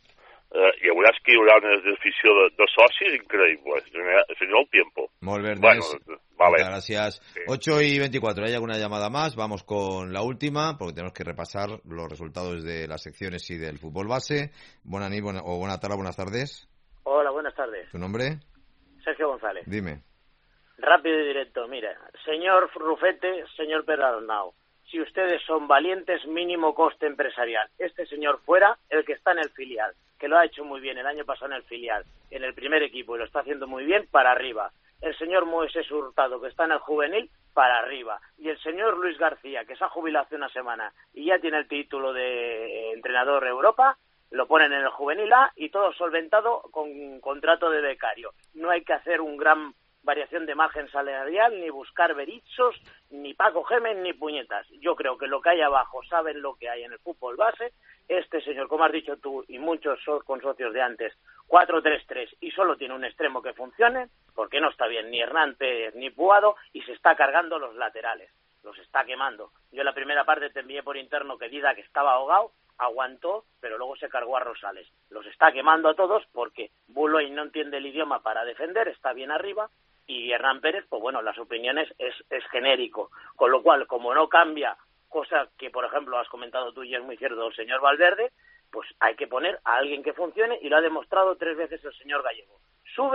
eh, hi haurà que hi haurà una desafició de, de socis increïble, si no el tiempo. Molt bé, bueno, vale. Muchas gracias. Sí. ocho y veinticuatro, ¿hay alguna llamada más? Vamos con la última, porque tenemos que repasar los resultados de las secciones y del fútbol base. Buenas noches, buena, o buena tarde, buenas tardes. Hola, buenas tardes. ¿Tu nombre? Sergio González. Dime. Rápido y directo, mira. Señor Rufete, señor Perarnau, si ustedes son valientes, mínimo coste empresarial. Este señor fuera, el que está en el filial, que lo ha hecho muy bien el año pasado en el filial, en el primer equipo, y lo está haciendo muy bien, para arriba. El señor Moisés Hurtado, que está en el juvenil, para arriba. Y el señor Luis García, que se ha jubilado hace una semana y ya tiene el título de entrenador Europa, lo ponen en el juvenil A y todo solventado con contrato de becario. No hay que hacer un gran variación de margen salarial, ni buscar Berichos, ni Paco Gémez, ni puñetas. Yo creo que lo que hay abajo saben lo que hay en el fútbol base. Este señor, como has dicho tú y muchos consocios de antes, cuatro tres tres y solo tiene un extremo que funcione, porque no está bien ni Hernán Pérez ni Puado y se está cargando los laterales, los está quemando. Yo en la primera parte te envié por interno que Dídac estaba ahogado, aguantó, pero luego se cargó a Rosales. Los está quemando a todos porque Buloy no entiende el idioma para defender, está bien arriba, y Hernán Pérez, pues bueno, las opiniones es, es genérico, con lo cual, como no cambia, cosa que, por ejemplo, has comentado tú y es muy cierto, el señor Valverde, pues hay que poner a alguien que funcione y lo ha demostrado tres veces el señor Gallego. Subes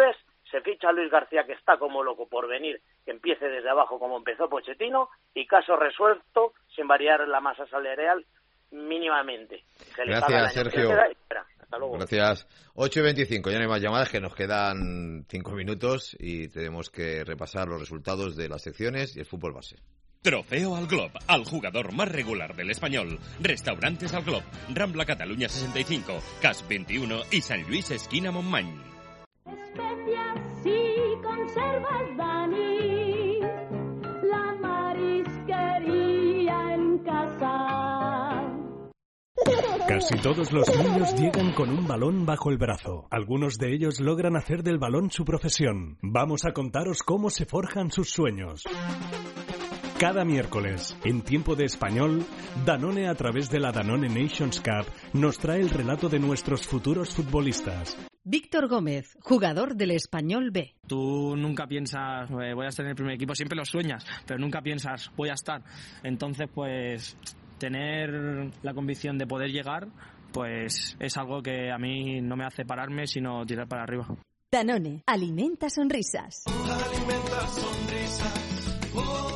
se ficha a Luis García, que está como loco por venir, que empiece desde abajo como empezó Pochettino, y caso resuelto, sin variar la masa salarial mínimamente. Se le paga el Gracias, año que Sergio. queda y espera. Hasta luego. Gracias. ocho y veinticinco, ya no hay más llamadas, que nos quedan cinco minutos y tenemos que repasar los resultados de las secciones y el fútbol base. Trofeo al Glob, al jugador más regular del Español. Restaurantes al Glob, Rambla Cataluña sesenta y cinco, Cas veintiuno y San Luis esquina Montmany. Especias y conservas, Dani, la marisquería en casa. Casi todos los niños llegan con un balón bajo el brazo. Algunos de ellos logran hacer del balón su profesión. Vamos a contaros cómo se forjan sus sueños. Cada miércoles, en Tiempo de Español, Danone, a través de la Danone Nations Cup, nos trae el relato de nuestros futuros futbolistas. Víctor Gómez, jugador del Español B. Tú nunca piensas, eh, voy a estar en el primer equipo, siempre lo sueñas, pero nunca piensas, voy a estar. Entonces, pues, tener la convicción de poder llegar, pues, es algo que a mí no me hace pararme, sino tirar para arriba. Danone, alimenta sonrisas. Alimenta sonrisas. Oh.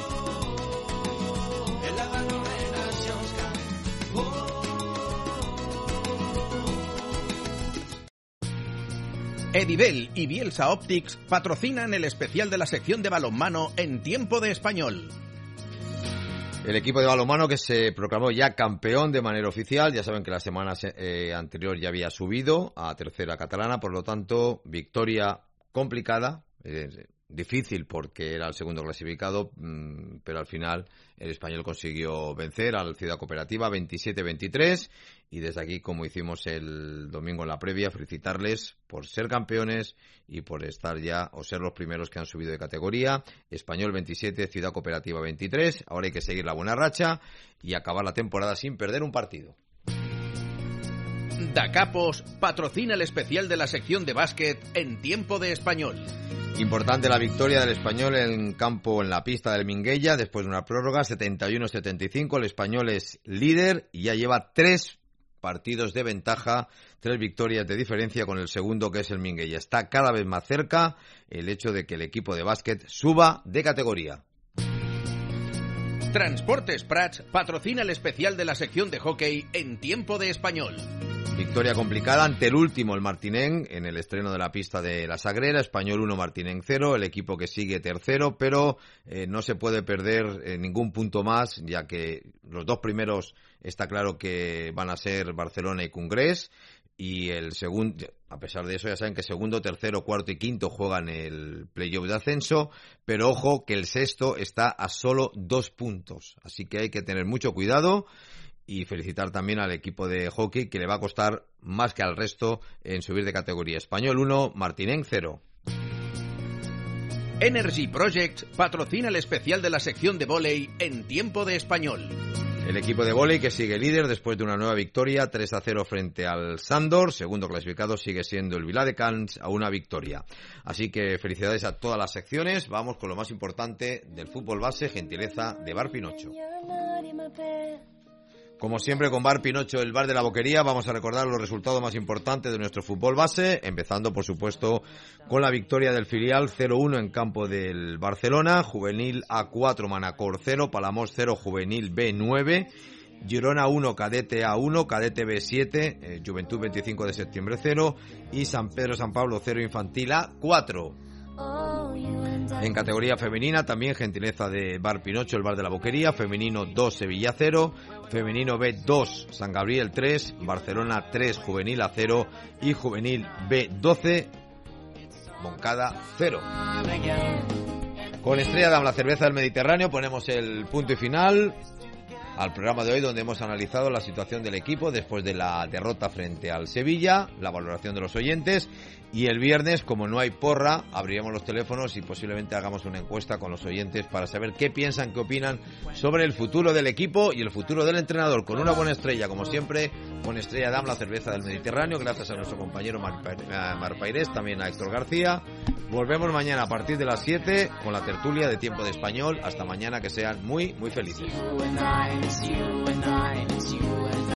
Edivel y Bielsa Optics patrocinan el especial de la sección de balonmano en Tiempo de Español. El equipo de balonmano que se proclamó ya campeón de manera oficial, ya saben que la semana eh, anterior ya había subido a tercera catalana, por lo tanto, victoria complicada, eh, difícil porque era el segundo clasificado, mmm, pero al final el Español consiguió vencer al Ciudad Cooperativa veintisiete veintitrés y desde aquí, como hicimos el domingo en la previa, felicitarles por ser campeones y por estar ya o ser los primeros que han subido de categoría. Español veintisiete, Ciudad Cooperativa veintitrés, ahora hay que seguir la buena racha y acabar la temporada sin perder un partido. Da Capos patrocina el especial de la sección de básquet en Tiempo de Español. Importante la victoria del Español en campo, en la pista del Minguella, después de una prórroga, setenta y uno setenta y cinco. El Español es líder y ya lleva tres partidos de ventaja, tres victorias de diferencia con el segundo, que es el Minguella. Está cada vez más cerca el hecho de que el equipo de básquet suba de categoría. Transportes Prats patrocina el especial de la sección de hockey en Tiempo de Español. Victoria complicada ante el último, el Martinén, en el estreno de la pista de la Sagrera. Español uno, Martinén cero, el equipo que sigue tercero, pero eh, no se puede perder eh, ningún punto más, ya que los dos primeros está claro que van a ser Barcelona y Congrés, y el segundo, a pesar de eso, ya saben que segundo, tercero, cuarto y quinto juegan el playoff de ascenso, pero ojo que el sexto está a solo dos puntos, así que hay que tener mucho cuidado. Y felicitar también al equipo de hockey, que le va a costar más que al resto en subir de categoría. Español uno, Martinén cero. Energy Projects patrocina el especial de la sección de vóley en Tiempo de Español. El equipo de vóley que sigue líder después de una nueva victoria, tres a cero frente al Sándor. Segundo clasificado sigue siendo el Viladecans, a una victoria. Así que felicidades a todas las secciones. Vamos con lo más importante del fútbol base, gentileza de Bar Pinocho. Como siempre, con Bar Pinocho, el bar de la Boquería, vamos a recordar los resultados más importantes de nuestro fútbol base, empezando, por supuesto, con la victoria del filial cero uno en campo del Barcelona, Juvenil A cuatro, Manacor cero, Palamós cero, Juvenil B nueve, Girona uno, Cadete A uno, Cadete B siete, eh, Juventud veinticinco de septiembre cero y San Pedro San Pablo cero, Infantil A cuatro. En categoría femenina, también gentileza de Bar Pinocho, el bar de la Boquería, femenino dos, Sevilla cero, femenino B dos, San Gabriel tres, Barcelona tres, Juvenil A cero y Juvenil B doce, Moncada cero. Con Estrella Damm, la cerveza del Mediterráneo, ponemos el punto y final al programa de hoy, donde hemos analizado la situación del equipo después de la derrota frente al Sevilla, la valoración de los oyentes, y el viernes, como no hay porra, abriremos los teléfonos y posiblemente hagamos una encuesta con los oyentes para saber qué piensan, qué opinan sobre el futuro del equipo y el futuro del entrenador, con una buena estrella, como siempre, con Estrella Damm, la cerveza del Mediterráneo, gracias a nuestro compañero Mar Pairés, también a Héctor García. Volvemos mañana a partir de las siete con la tertulia de Tiempo de Español. Hasta mañana, que sean muy, muy felices.